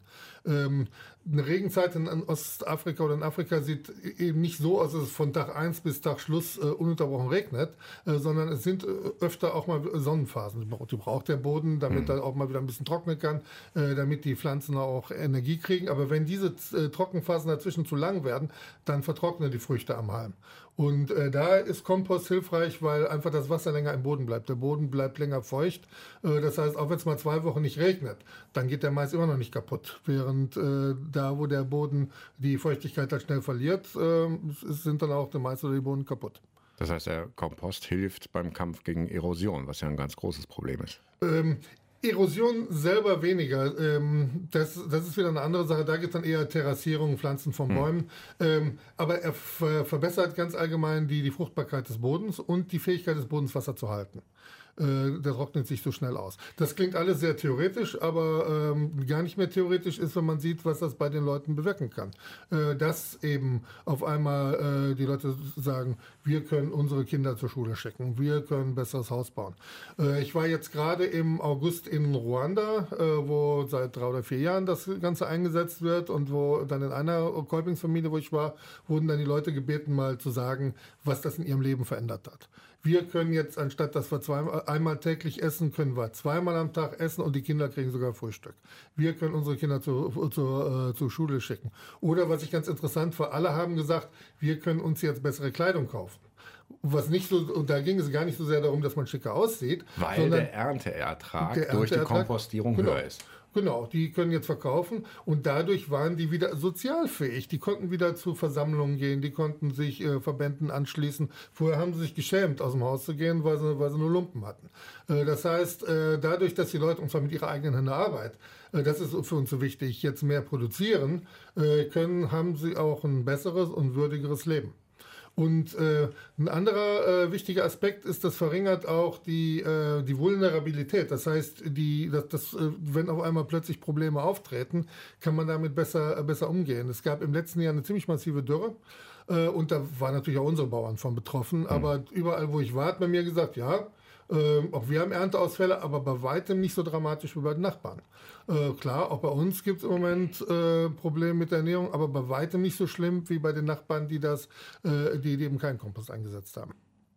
S4: Eine Regenzeit in Ostafrika oder in Afrika sieht eben nicht so aus, dass es von Tag 1 bis Tag Schluss ununterbrochen regnet, sondern es sind öfter auch mal Sonnenphasen. Die braucht der Boden, damit er auch mal wieder ein bisschen trocknen kann, damit die Pflanzen auch Energie kriegen. Aber wenn diese Trockenphasen dazwischen zu lang werden, dann vertrocknen die Früchte am Halm. Und da ist Kompost hilfreich, weil einfach das Wasser länger im Boden bleibt. Der Boden bleibt länger feucht. Das heißt, auch wenn es mal 2 Wochen nicht regnet, dann geht der Mais immer noch nicht kaputt. Während da, wo der Boden die Feuchtigkeit halt schnell verliert, sind dann auch der Mais oder die Boden kaputt.
S3: Das heißt, der Kompost hilft beim Kampf gegen Erosion, was ja ein ganz großes Problem ist.
S4: Erosion selber weniger. Das ist wieder eine andere Sache. Da gibt es dann eher Terrassierung, Pflanzen von Bäumen. Aber er verbessert ganz allgemein die Fruchtbarkeit des Bodens und die Fähigkeit des Bodens, Wasser zu halten. Der trocknet sich so schnell aus. Das klingt alles sehr theoretisch, aber gar nicht mehr theoretisch ist, wenn man sieht, was das bei den Leuten bewirken kann. Dass eben auf einmal die Leute sagen, wir können unsere Kinder zur Schule schicken, wir können ein besseres Haus bauen. Ich war jetzt gerade im August in Ruanda, wo seit 3 oder 4 Jahren das Ganze eingesetzt wird und wo dann in einer Kolpingsfamilie, wo ich war, wurden dann die Leute gebeten, mal zu sagen, was das in ihrem Leben verändert hat. Wir können jetzt, anstatt dass wir einmal täglich essen, können wir 2-mal am Tag essen und die Kinder kriegen sogar Frühstück. Wir können unsere Kinder zur Schule schicken. Oder was ich ganz interessant war, alle haben gesagt, wir können uns jetzt bessere Kleidung kaufen. Und da ging es gar nicht so sehr darum, dass man schicker aussieht.
S3: Weil der Ernteertrag durch die Kompostierung höher ist.
S4: Genau, die können jetzt verkaufen und dadurch waren die wieder sozialfähig. Die konnten wieder zu Versammlungen gehen, die konnten sich Verbänden anschließen. Vorher haben sie sich geschämt, aus dem Haus zu gehen, weil sie nur Lumpen hatten. Das heißt, dadurch, dass die Leute, und zwar mit ihrer eigenen Hände Arbeit, das ist für uns so wichtig, jetzt mehr produzieren, haben sie auch ein besseres und würdigeres Leben. Und ein anderer wichtiger Aspekt ist, das verringert auch die Vulnerabilität. Das heißt, wenn auf einmal plötzlich Probleme auftreten, kann man damit besser umgehen. Es gab im letzten Jahr eine ziemlich massive Dürre. Und da waren natürlich auch unsere Bauern von betroffen. Aber überall, wo ich war, hat man mir gesagt, ja, auch wir haben Ernteausfälle, aber bei weitem nicht so dramatisch wie bei den Nachbarn. Klar, auch bei uns gibt es im Moment Probleme mit der Ernährung, aber bei weitem nicht so schlimm wie bei den Nachbarn, die eben keinen Kompost eingesetzt haben.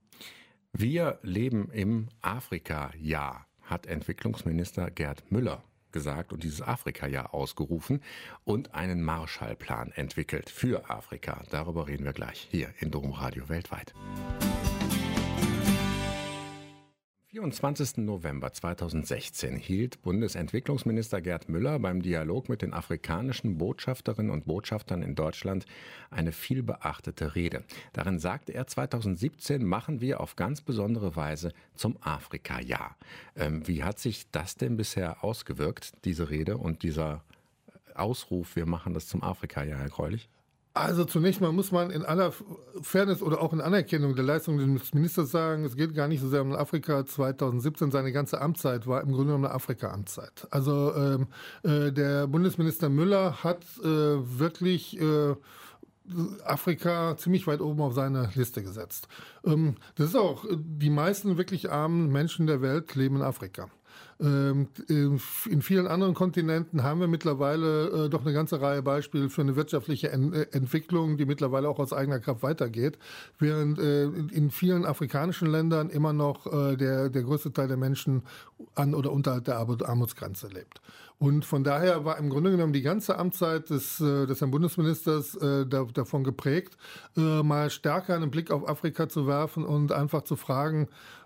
S3: Wir leben im Afrika-Jahr, hat Entwicklungsminister Gerd Müller gesagt und dieses Afrika-Jahr ausgerufen und einen Marshallplan entwickelt für Afrika. Darüber reden wir gleich hier in Domradio weltweit. 24. November 2016 hielt Bundesentwicklungsminister Gerd Müller beim Dialog mit den afrikanischen Botschafterinnen und Botschaftern in Deutschland eine vielbeachtete Rede. Darin sagte er, 2017 machen wir auf ganz besondere Weise zum Afrika-Jahr. Wie hat sich das denn bisher ausgewirkt, diese Rede und dieser Ausruf, wir machen das zum Afrika-Jahr, Herr Greulich?
S4: Also zunächst mal muss man in aller Fairness oder auch in Anerkennung der Leistung des Ministers sagen, es geht gar nicht so sehr um Afrika. 2017, seine ganze Amtszeit war im Grunde genommen eine Afrika-Amtszeit. Also der Bundesminister Müller hat wirklich Afrika ziemlich weit oben auf seine Liste gesetzt. Das ist auch, die meisten wirklich armen Menschen der Welt leben in Afrika. In vielen anderen Kontinenten haben wir mittlerweile doch eine ganze Reihe Beispiele für eine wirtschaftliche Entwicklung, die mittlerweile auch aus eigener Kraft weitergeht, während in vielen afrikanischen Ländern immer noch der größte Teil der Menschen an oder unterhalb der Armutsgrenze lebt. Und von daher war im Grunde genommen die ganze Amtszeit des Herrn Bundesministers davon geprägt, mal stärker einen Blick auf Afrika zu werfen und einfach zu fragen,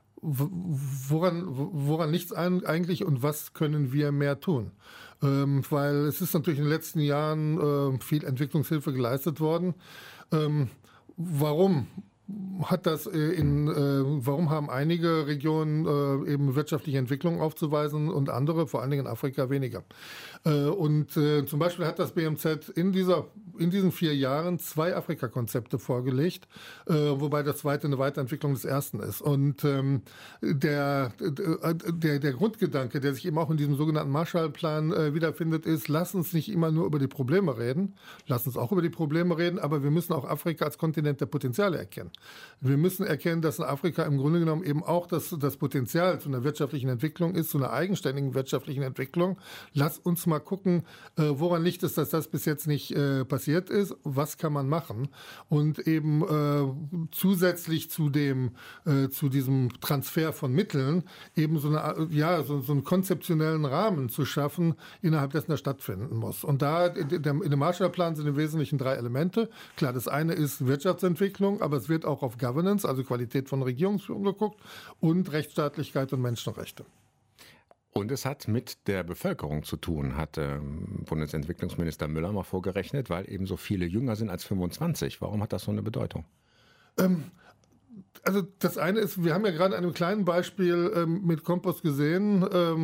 S4: woran liegt es eigentlich und was können wir mehr tun? Weil es ist natürlich in den letzten Jahren viel Entwicklungshilfe geleistet worden. Warum haben einige Regionen eben wirtschaftliche Entwicklung aufzuweisen und andere, vor allen Dingen in Afrika, weniger? Zum Beispiel hat das BMZ in diesen 4 Jahren 2 Afrika-Konzepte vorgelegt, wobei das zweite eine Weiterentwicklung des ersten ist. Und der Grundgedanke, der sich eben auch in diesem sogenannten Marshallplan wiederfindet, ist, lass uns nicht immer nur über die Probleme reden, lass uns auch über die Probleme reden, aber wir müssen auch Afrika als Kontinent der Potenziale erkennen. Wir müssen erkennen, dass in Afrika im Grunde genommen eben auch das Potenzial zu einer wirtschaftlichen Entwicklung ist, zu einer eigenständigen wirtschaftlichen Entwicklung. Lass uns mal gucken, woran liegt es, dass das bis jetzt nicht passiert ist, was kann man machen und eben zusätzlich zu diesem Transfer von Mitteln eben so einen konzeptionellen Rahmen zu schaffen, innerhalb dessen er stattfinden muss. Und da in dem Marshallplan sind im Wesentlichen 3 Elemente. Klar, das eine ist Wirtschaftsentwicklung, aber es wird auch auf Governance, also Qualität von Regierungsführung geguckt und Rechtsstaatlichkeit und Menschenrechte.
S3: Und es hat mit der Bevölkerung zu tun, hat Bundesentwicklungsminister Müller mal vorgerechnet, weil eben so viele jünger sind als 25. Warum hat das so eine Bedeutung?
S4: Also das eine ist, wir haben ja gerade an einem kleinen Beispiel mit Kompost gesehen,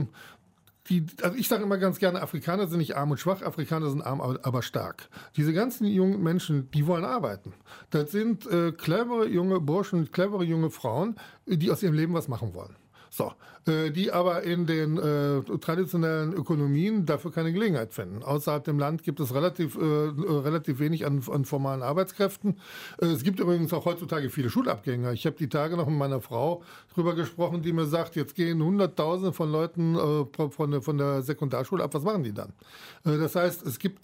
S4: also ich sage immer ganz gerne, Afrikaner sind nicht arm und schwach, Afrikaner sind arm, aber stark. Diese ganzen jungen Menschen, die wollen arbeiten. Das sind clevere junge Burschen, clevere junge Frauen, die aus ihrem Leben was machen wollen. So, die aber in den traditionellen Ökonomien dafür keine Gelegenheit finden. Außerhalb dem Land gibt es relativ wenig an formalen Arbeitskräften. Es gibt übrigens auch heutzutage viele Schulabgänger. Ich habe die Tage noch mit meiner Frau drüber gesprochen, die mir sagt, jetzt gehen Hunderttausende von Leuten von der Sekundarschule ab. Was machen die dann? Das heißt, es gibt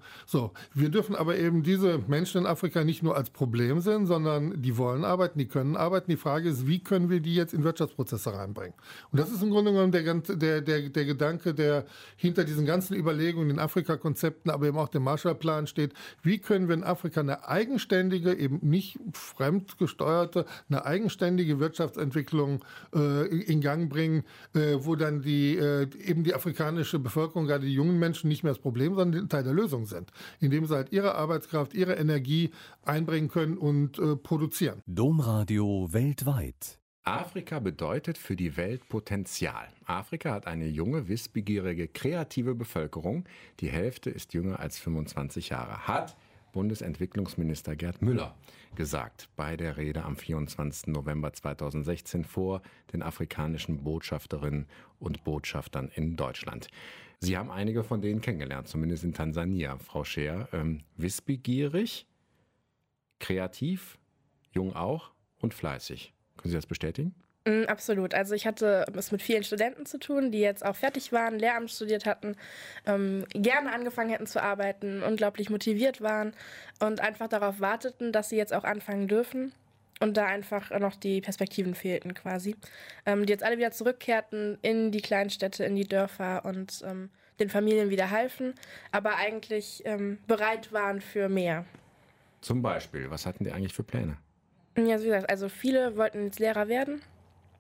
S4: wir dürfen aber eben diese Menschen in Afrika nicht nur als Problem sehen, sondern die wollen arbeiten, die können arbeiten. Die Frage ist, wie können wir die jetzt in Wirtschaftsprozesse reinbringen? Und das ist im Grunde genommen der Gedanke, der hinter diesen ganzen Überlegungen, den Afrika-Konzepten, aber eben auch dem Marshallplan steht. Wie können wir in Afrika eine eigenständige, eben nicht fremdgesteuerte, eine eigenständige Wirtschaftsentwicklung in Gang bringen, wo dann die afrikanische Bevölkerung, gerade die jungen Menschen, nicht mehr das Problem, sondern Teil der Lösung sind, indem sie halt ihre Arbeitskraft, ihre Energie einbringen können und produzieren.
S1: Domradio weltweit.
S3: Afrika bedeutet für die Welt Potenzial. Afrika hat eine junge, wissbegierige, kreative Bevölkerung. Die Hälfte ist jünger als 25 Jahre. Hat Bundesentwicklungsminister Gerd Müller gesagt bei der Rede am 24. November 2016 vor den afrikanischen Botschafterinnen und Botschaftern in Deutschland. Sie haben einige von denen kennengelernt, zumindest in Tansania. Frau Scheer, wissbegierig, kreativ, jung auch und fleißig. Können Sie das bestätigen?
S5: Absolut. Also ich hatte es mit vielen Studenten zu tun, die jetzt auch fertig waren, Lehramt studiert hatten, gerne angefangen hätten zu arbeiten, unglaublich motiviert waren und einfach darauf warteten, dass sie jetzt auch anfangen dürfen. Und da einfach noch die Perspektiven fehlten quasi. Die jetzt alle wieder zurückkehrten in die Kleinstädte, in die Dörfer und den Familien wieder halfen, aber eigentlich bereit waren für mehr.
S3: Zum Beispiel, was hatten die eigentlich für Pläne?
S5: Ja, wie gesagt, also viele wollten jetzt Lehrer werden.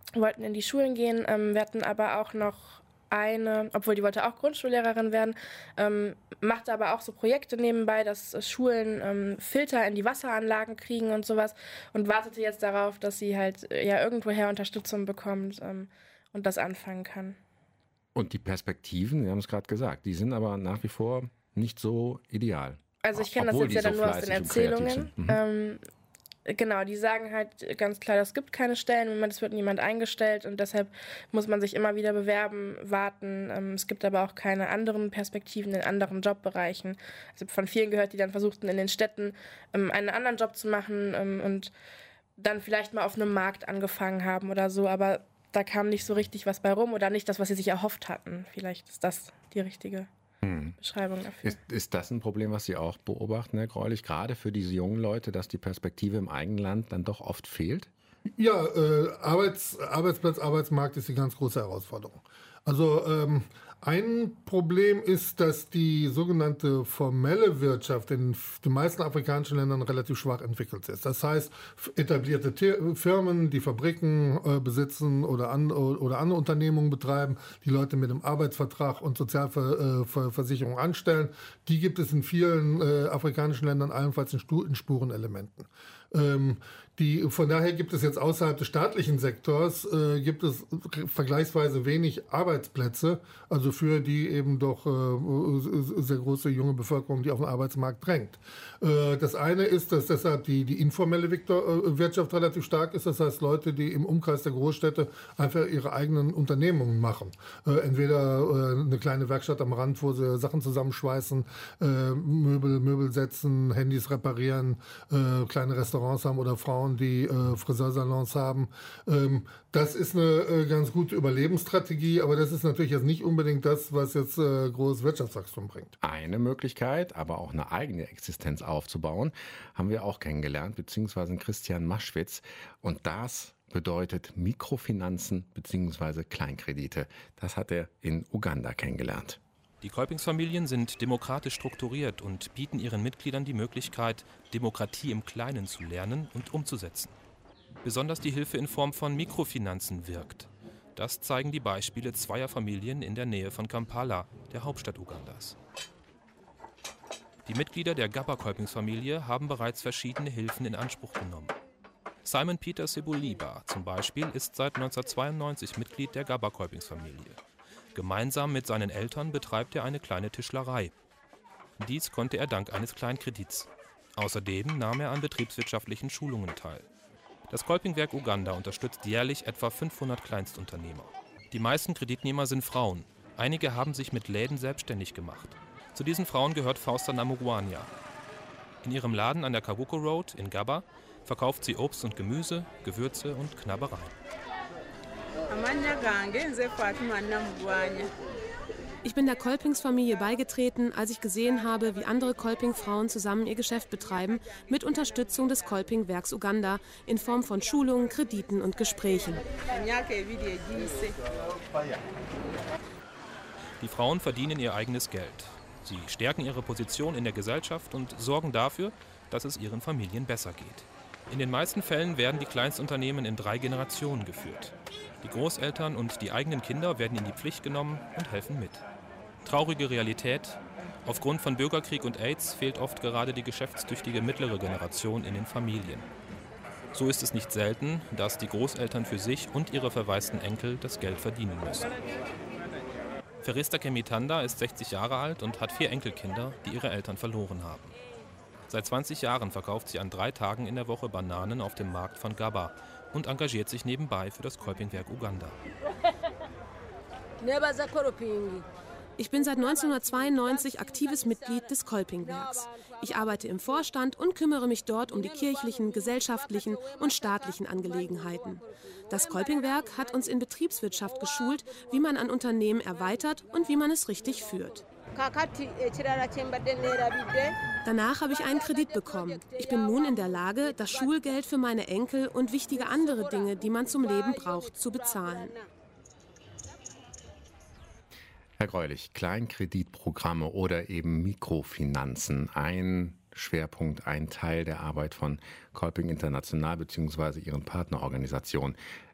S5: wollten in die Schulen gehen. Wir hatten aber auch noch eine, obwohl die wollte auch Grundschullehrerin werden, machte aber auch so Projekte nebenbei, dass Schulen Filter in die Wasseranlagen kriegen und sowas und wartete jetzt darauf, dass sie halt ja irgendwoher Unterstützung bekommt und das anfangen kann.
S3: Und die Perspektiven, Sie haben es gerade gesagt, die sind aber nach wie vor nicht so ideal.
S5: Also ich kenne das jetzt ja dann nur aus den Erzählungen. Genau, die sagen halt ganz klar, es gibt keine Stellen, es wird niemand eingestellt und deshalb muss man sich immer wieder bewerben, warten. Es gibt aber auch keine anderen Perspektiven in anderen Jobbereichen. Also von vielen gehört, die dann versuchten in den Städten einen anderen Job zu machen und dann vielleicht mal auf einem Markt angefangen haben oder so, aber da kam nicht so richtig was bei rum oder nicht das, was sie sich erhofft hatten. Vielleicht ist das die richtige Beschreibung dafür.
S3: Ist das ein Problem, was Sie auch beobachten, Herr Greulich, gerade für diese jungen Leute, dass die Perspektive im eigenen Land dann doch oft fehlt?
S4: Ja, Arbeitsplatz, Arbeitsmarkt ist die ganz große Herausforderung. Also ein Problem ist, dass die sogenannte formelle Wirtschaft in den meisten afrikanischen Ländern relativ schwach entwickelt ist. Das heißt, etablierte Firmen, die Fabriken besitzen oder andere Unternehmungen betreiben, die Leute mit einem Arbeitsvertrag und Sozialversicherung anstellen, die gibt es in vielen afrikanischen Ländern allenfalls in Spurenelementen. Von daher gibt es jetzt außerhalb des staatlichen Sektors gibt es vergleichsweise wenig Arbeitsplätze, also für die eben doch sehr große junge Bevölkerung, die auf den Arbeitsmarkt drängt. Das eine ist, dass deshalb die informelle Wirtschaft relativ stark ist, das heißt Leute, die im Umkreis der Großstädte einfach ihre eigenen Unternehmungen machen. Entweder eine kleine Werkstatt am Rand, wo sie Sachen zusammenschweißen, Möbel setzen, Handys reparieren, kleine Restaurants haben oder Frauen, die Friseursalons haben. Das ist eine ganz gute Überlebensstrategie, aber das ist natürlich jetzt nicht unbedingt das, was jetzt großes Wirtschaftswachstum bringt.
S3: Eine Möglichkeit, aber auch eine eigene Existenz aufzubauen, haben wir auch kennengelernt, beziehungsweise Christian Maschwitz. Und das bedeutet Mikrofinanzen beziehungsweise Kleinkredite. Das hat er in Uganda kennengelernt.
S2: Die Kolpingsfamilien sind demokratisch strukturiert und bieten ihren Mitgliedern die Möglichkeit, Demokratie im Kleinen zu lernen und umzusetzen. Besonders die Hilfe in Form von Mikrofinanzen wirkt. Das zeigen die Beispiele zweier Familien in der Nähe von Kampala, der Hauptstadt Ugandas. Die Mitglieder der Gaba-Kolpingsfamilie haben bereits verschiedene Hilfen in Anspruch genommen. Simon Peter Sebuliba zum Beispiel ist seit 1992 Mitglied der Gaba-Kolpingsfamilie. Gemeinsam mit seinen Eltern betreibt er eine kleine Tischlerei. Dies konnte er dank eines Kleinkredits. Außerdem nahm er an betriebswirtschaftlichen Schulungen teil. Das Kolpingwerk Uganda unterstützt jährlich etwa 500 Kleinstunternehmer. Die meisten Kreditnehmer sind Frauen. Einige haben sich mit Läden selbstständig gemacht. Zu diesen Frauen gehört Fausta Namugwanya. In ihrem Laden an der Kabuko Road in Gaba verkauft sie Obst und Gemüse, Gewürze und Knabbereien.
S6: Ich bin der Kolpingsfamilie beigetreten, als ich gesehen habe, wie andere Kolpingfrauen zusammen ihr Geschäft betreiben, mit Unterstützung des Kolpingwerks Uganda in Form von Schulungen, Krediten und Gesprächen.
S2: Die Frauen verdienen ihr eigenes Geld. Sie stärken ihre Position in der Gesellschaft und sorgen dafür, dass es ihren Familien besser geht. In den meisten Fällen werden die Kleinstunternehmen in 3 Generationen geführt. Die Großeltern und die eigenen Kinder werden in die Pflicht genommen und helfen mit. Traurige Realität: Aufgrund von Bürgerkrieg und AIDS fehlt oft gerade die geschäftstüchtige mittlere Generation in den Familien. So ist es nicht selten, dass die Großeltern für sich und ihre verwaisten Enkel das Geld verdienen müssen. Ferista Kemitanda ist 60 Jahre alt und hat 4 Enkelkinder, die ihre Eltern verloren haben. Seit 20 Jahren verkauft sie an 3 Tagen in der Woche Bananen auf dem Markt von Gaba und engagiert sich nebenbei für das Kolpingwerk Uganda.
S6: Ich bin seit 1992 aktives Mitglied des Kolpingwerks. Ich arbeite im Vorstand und kümmere mich dort um die kirchlichen, gesellschaftlichen und staatlichen Angelegenheiten. Das Kolpingwerk hat uns in Betriebswirtschaft geschult, wie man ein Unternehmen erweitert und wie man es richtig führt. Danach habe ich einen Kredit bekommen. Ich bin nun in der Lage, das Schulgeld für meine Enkel und wichtige andere Dinge, die man zum Leben braucht, zu bezahlen.
S3: Herr Greulich, Kleinkreditprogramme oder eben Mikrofinanzen, ein Schwerpunkt, ein Teil der Arbeit von Kolping International bzw. ihren Partnerorganisationen.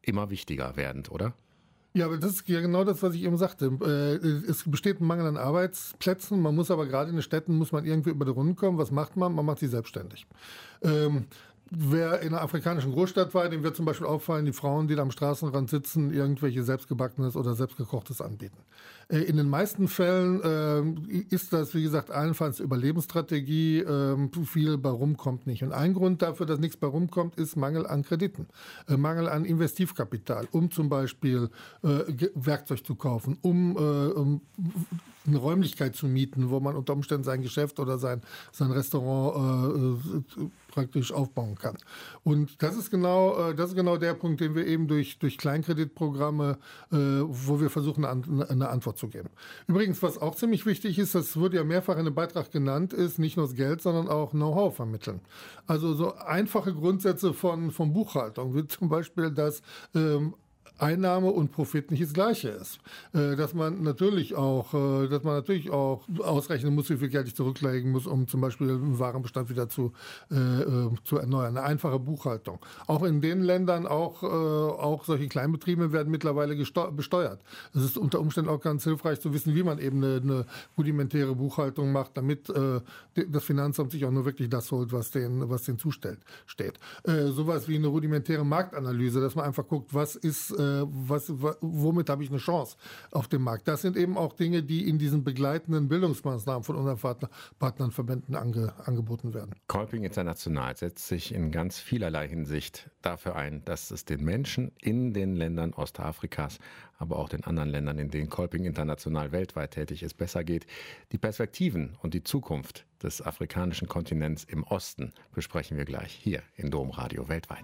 S3: immer wichtiger werdend, oder?
S4: Ja, aber das ist ja genau das, was ich eben sagte. Es besteht ein Mangel an Arbeitsplätzen. Man muss aber gerade in den Städten, muss man irgendwie über die Runden kommen. Was macht man? Man macht sich selbstständig. Wer in einer afrikanischen Großstadt war, dem wird zum Beispiel auffallen, die Frauen, die da am Straßenrand sitzen, irgendwelche selbstgebackenes oder selbstgekochtes anbieten. In den meisten Fällen ist das, wie gesagt, allenfalls Überlebensstrategie. Viel bei rumkommt nicht. Und ein Grund dafür, dass nichts bei rumkommt, ist Mangel an Krediten, Mangel an Investivkapital, um zum Beispiel Werkzeug zu kaufen, um eine Räumlichkeit zu mieten, wo man unter Umständen sein Geschäft oder sein Restaurant praktisch aufbauen kann. Und das ist genau der Punkt, den wir eben durch Kleinkreditprogramme, wo wir versuchen, eine Antwort zu geben. Übrigens, was auch ziemlich wichtig ist, das wurde ja mehrfach in dem Beitrag genannt, ist nicht nur das Geld, sondern auch Know-how vermitteln. Also so einfache Grundsätze von Buchhaltung, wie zum Beispiel, dass Einnahme und Profit nicht das Gleiche ist. Dass man natürlich auch ausrechnen muss, wie viel Geld ich zurücklegen muss, um zum Beispiel einen Warenbestand wieder zu erneuern. Eine einfache Buchhaltung. Auch in den Ländern, auch solche Kleinbetriebe werden mittlerweile besteuert. Es ist unter Umständen auch ganz hilfreich zu wissen, wie man eben eine rudimentäre Buchhaltung macht, damit das Finanzamt sich auch nur wirklich das holt, was denen zusteht. Sowas wie eine rudimentäre Marktanalyse, dass man einfach guckt, womit habe ich eine Chance auf dem Markt. Das sind eben auch Dinge, die in diesen begleitenden Bildungsmaßnahmen von unseren Partnerverbänden angeboten werden.
S3: Kolping International setzt sich in ganz vielerlei Hinsicht dafür ein, dass es den Menschen in den Ländern Ostafrikas, aber auch den anderen Ländern, in denen Kolping International weltweit tätig ist, besser geht. Die Perspektiven und die Zukunft des afrikanischen Kontinents im Osten besprechen wir gleich hier in Domradio weltweit.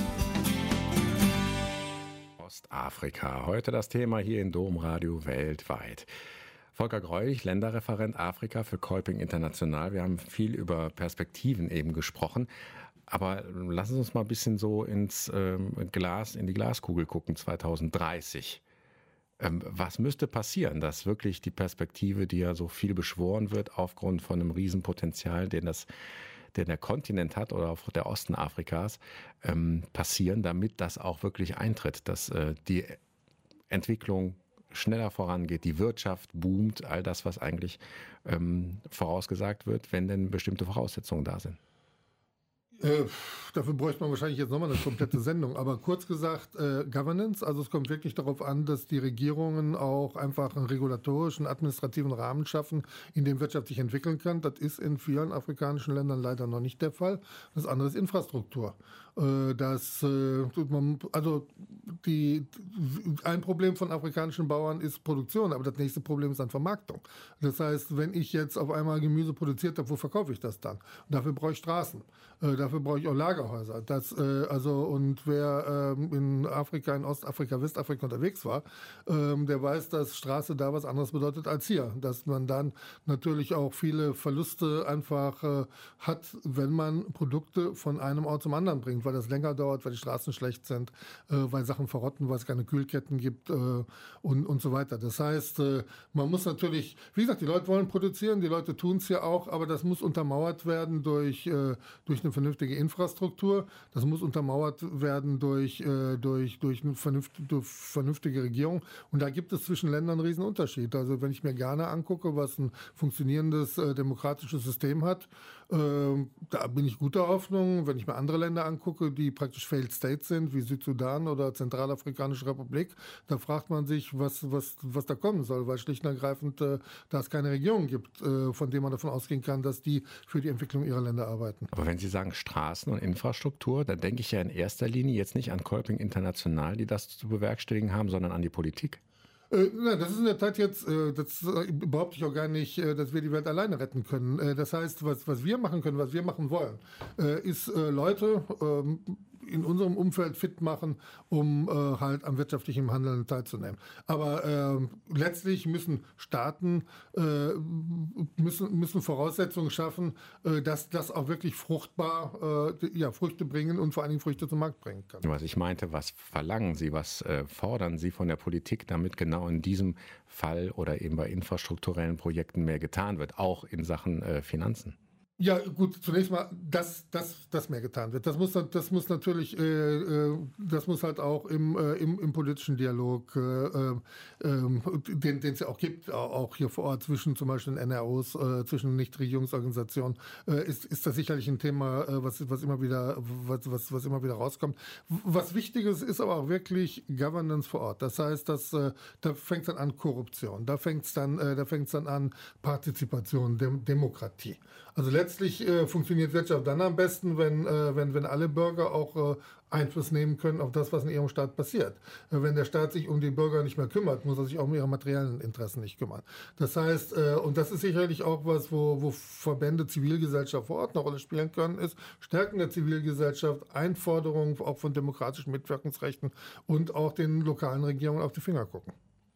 S3: Ostafrika. Heute das Thema hier in Domradio weltweit. Volker Greulich, Länderreferent Afrika für Kolping International. Wir haben viel über Perspektiven eben gesprochen. Aber lassen Sie uns mal ein bisschen so in die Glaskugel gucken, 2030. Was müsste passieren, dass wirklich die Perspektive, die ja so viel beschworen wird, aufgrund von einem Riesenpotenzial, den der Kontinent hat oder auch der Osten Afrikas, passieren, damit das auch wirklich eintritt, dass die Entwicklung schneller vorangeht, die Wirtschaft boomt, all das, was eigentlich vorausgesagt wird, wenn denn bestimmte Voraussetzungen da sind.
S4: Dafür bräuchte man wahrscheinlich jetzt nochmal eine komplette Sendung. Aber kurz gesagt, Governance, also es kommt wirklich darauf an, dass die Regierungen auch einfach einen regulatorischen, administrativen Rahmen schaffen, in dem Wirtschaft sich entwickeln kann. Das ist in vielen afrikanischen Ländern leider noch nicht der Fall. Das andere ist Infrastruktur. Ein Problem von afrikanischen Bauern ist Produktion, aber das nächste Problem ist dann Vermarktung. Das heißt, wenn ich jetzt auf einmal Gemüse produziert habe, wo verkaufe ich das dann? Und dafür brauche ich Straßen, dafür brauche ich auch Lagerhäuser. Und wer in Afrika, in Ostafrika, Westafrika unterwegs war, der weiß, dass Straße da was anderes bedeutet als hier. Dass man dann natürlich auch viele Verluste einfach hat, wenn man Produkte von einem Ort zum anderen bringt, weil das länger dauert, weil die Straßen schlecht sind, weil Sachen verrotten, weil es keine Kühlketten gibt und so weiter. Das heißt, man muss natürlich, wie gesagt, die Leute wollen produzieren, die Leute tun es ja auch, aber das muss untermauert werden durch eine vernünftige Infrastruktur, das muss untermauert werden durch eine vernünftige Regierung. Und da gibt es zwischen Ländern einen riesen Unterschied. Also wenn ich mir Ghana angucke, was ein funktionierendes demokratisches System hat, da bin ich guter Hoffnung. Wenn ich mir andere Länder angucke, die praktisch Failed States sind, wie Südsudan oder Zentralafrikanische Republik, da fragt man sich, was da kommen soll, weil schlicht und ergreifend da es keine Regierung gibt, von der man davon ausgehen kann, dass die für die Entwicklung ihrer Länder arbeiten.
S3: Aber wenn Sie sagen Straßen und Infrastruktur, dann denke ich ja in erster Linie jetzt nicht an Kolping International, die das zu bewerkstelligen haben, sondern an die Politik.
S4: Nein, das ist in der Tat jetzt, das behaupte ich auch gar nicht, dass wir die Welt alleine retten können. Das heißt, was wir machen können, was wir machen wollen, ist Leute in unserem Umfeld fit machen, um halt am wirtschaftlichen Handeln teilzunehmen. Aber letztlich müssen Staaten müssen Voraussetzungen schaffen, dass das auch wirklich fruchtbar Früchte bringen und vor allen Dingen Früchte zum Markt bringen kann.
S3: Was ich meinte, was verlangen Sie, was fordern Sie von der Politik, damit genau in diesem Fall oder eben bei infrastrukturellen Projekten mehr getan wird, auch in Sachen Finanzen?
S4: Ja, gut, zunächst mal, dass mehr getan wird. Das muss natürlich, das muss halt auch im politischen Dialog, den es ja auch gibt, auch hier vor Ort zwischen zum Beispiel den NROs, zwischen Nichtregierungsorganisationen, ist das sicherlich ein Thema, was immer wieder rauskommt. Was Wichtiges ist aber auch wirklich Governance vor Ort. Das heißt, da fängt es dann an Korruption, da fängt es dann an Partizipation, Demokratie. Also letztlich funktioniert Wirtschaft dann am besten, wenn alle Bürger auch Einfluss nehmen können auf das, was in ihrem Staat passiert. Wenn der Staat sich um die Bürger nicht mehr kümmert, muss er sich auch um ihre materiellen Interessen nicht kümmern. Das heißt, und das ist sicherlich auch was, wo Verbände, Zivilgesellschaft vor Ort eine Rolle spielen können, ist Stärken der Zivilgesellschaft, Einforderungen auch von demokratischen Mitwirkungsrechten und auch den lokalen Regierungen auf die Finger gucken.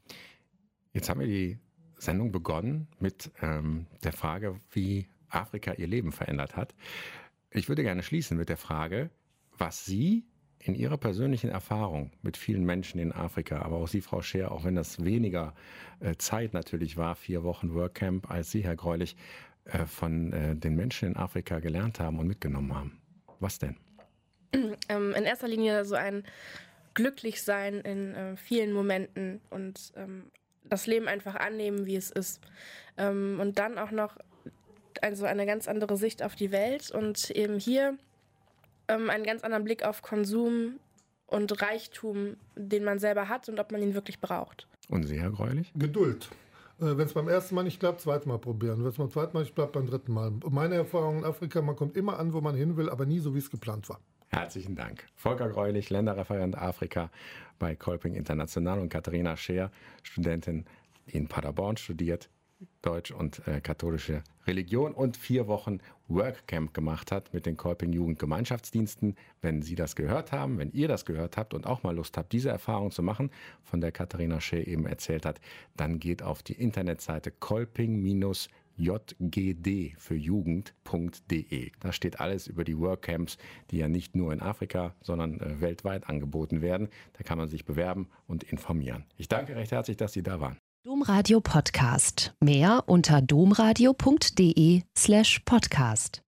S3: Jetzt haben wir die Sendung begonnen mit der Frage, wie Afrika ihr Leben verändert hat. Ich würde gerne schließen mit der Frage, was Sie in Ihrer persönlichen Erfahrung mit vielen Menschen in Afrika, aber auch Sie, Frau Scheer, auch wenn das weniger Zeit natürlich war, 4 Wochen Workcamp, als Sie, Herr Greulich, von den Menschen in Afrika gelernt haben und mitgenommen haben. Was denn?
S5: In erster Linie so ein Glücklichsein in vielen Momenten und das Leben einfach annehmen, wie es ist. Und dann auch noch also eine ganz andere Sicht auf die Welt und eben hier einen ganz anderen Blick auf Konsum und Reichtum, den man selber hat und ob man ihn wirklich braucht.
S3: Und Sie, Herr Greulich?
S4: Geduld. Wenn es beim ersten Mal nicht klappt, zweites Mal probieren. Wenn es beim zweiten Mal nicht klappt, beim dritten Mal. Meine Erfahrung in Afrika, man kommt immer an, wo man hin will, aber nie so, wie es geplant war.
S3: Herzlichen Dank. Volker Greulich, Länderreferent Afrika bei Kolping International und Katharina Scheer, Studentin in Paderborn, studiert Deutsch und katholische Religion und 4 Wochen Workcamp gemacht hat mit den Kolping Jugendgemeinschaftsdiensten. Wenn Sie das gehört haben, wenn ihr das gehört habt und auch mal Lust habt, diese Erfahrung zu machen, von der Katharina Scheer eben erzählt hat, dann geht auf die Internetseite kolping-jgd für Jugend.de. Da steht alles über die Workcamps, die ja nicht nur in Afrika, sondern weltweit angeboten werden. Da kann man sich bewerben und informieren. Ich danke recht herzlich, dass Sie da waren.
S8: Domradio Podcast. Mehr unter domradio.de/podcast.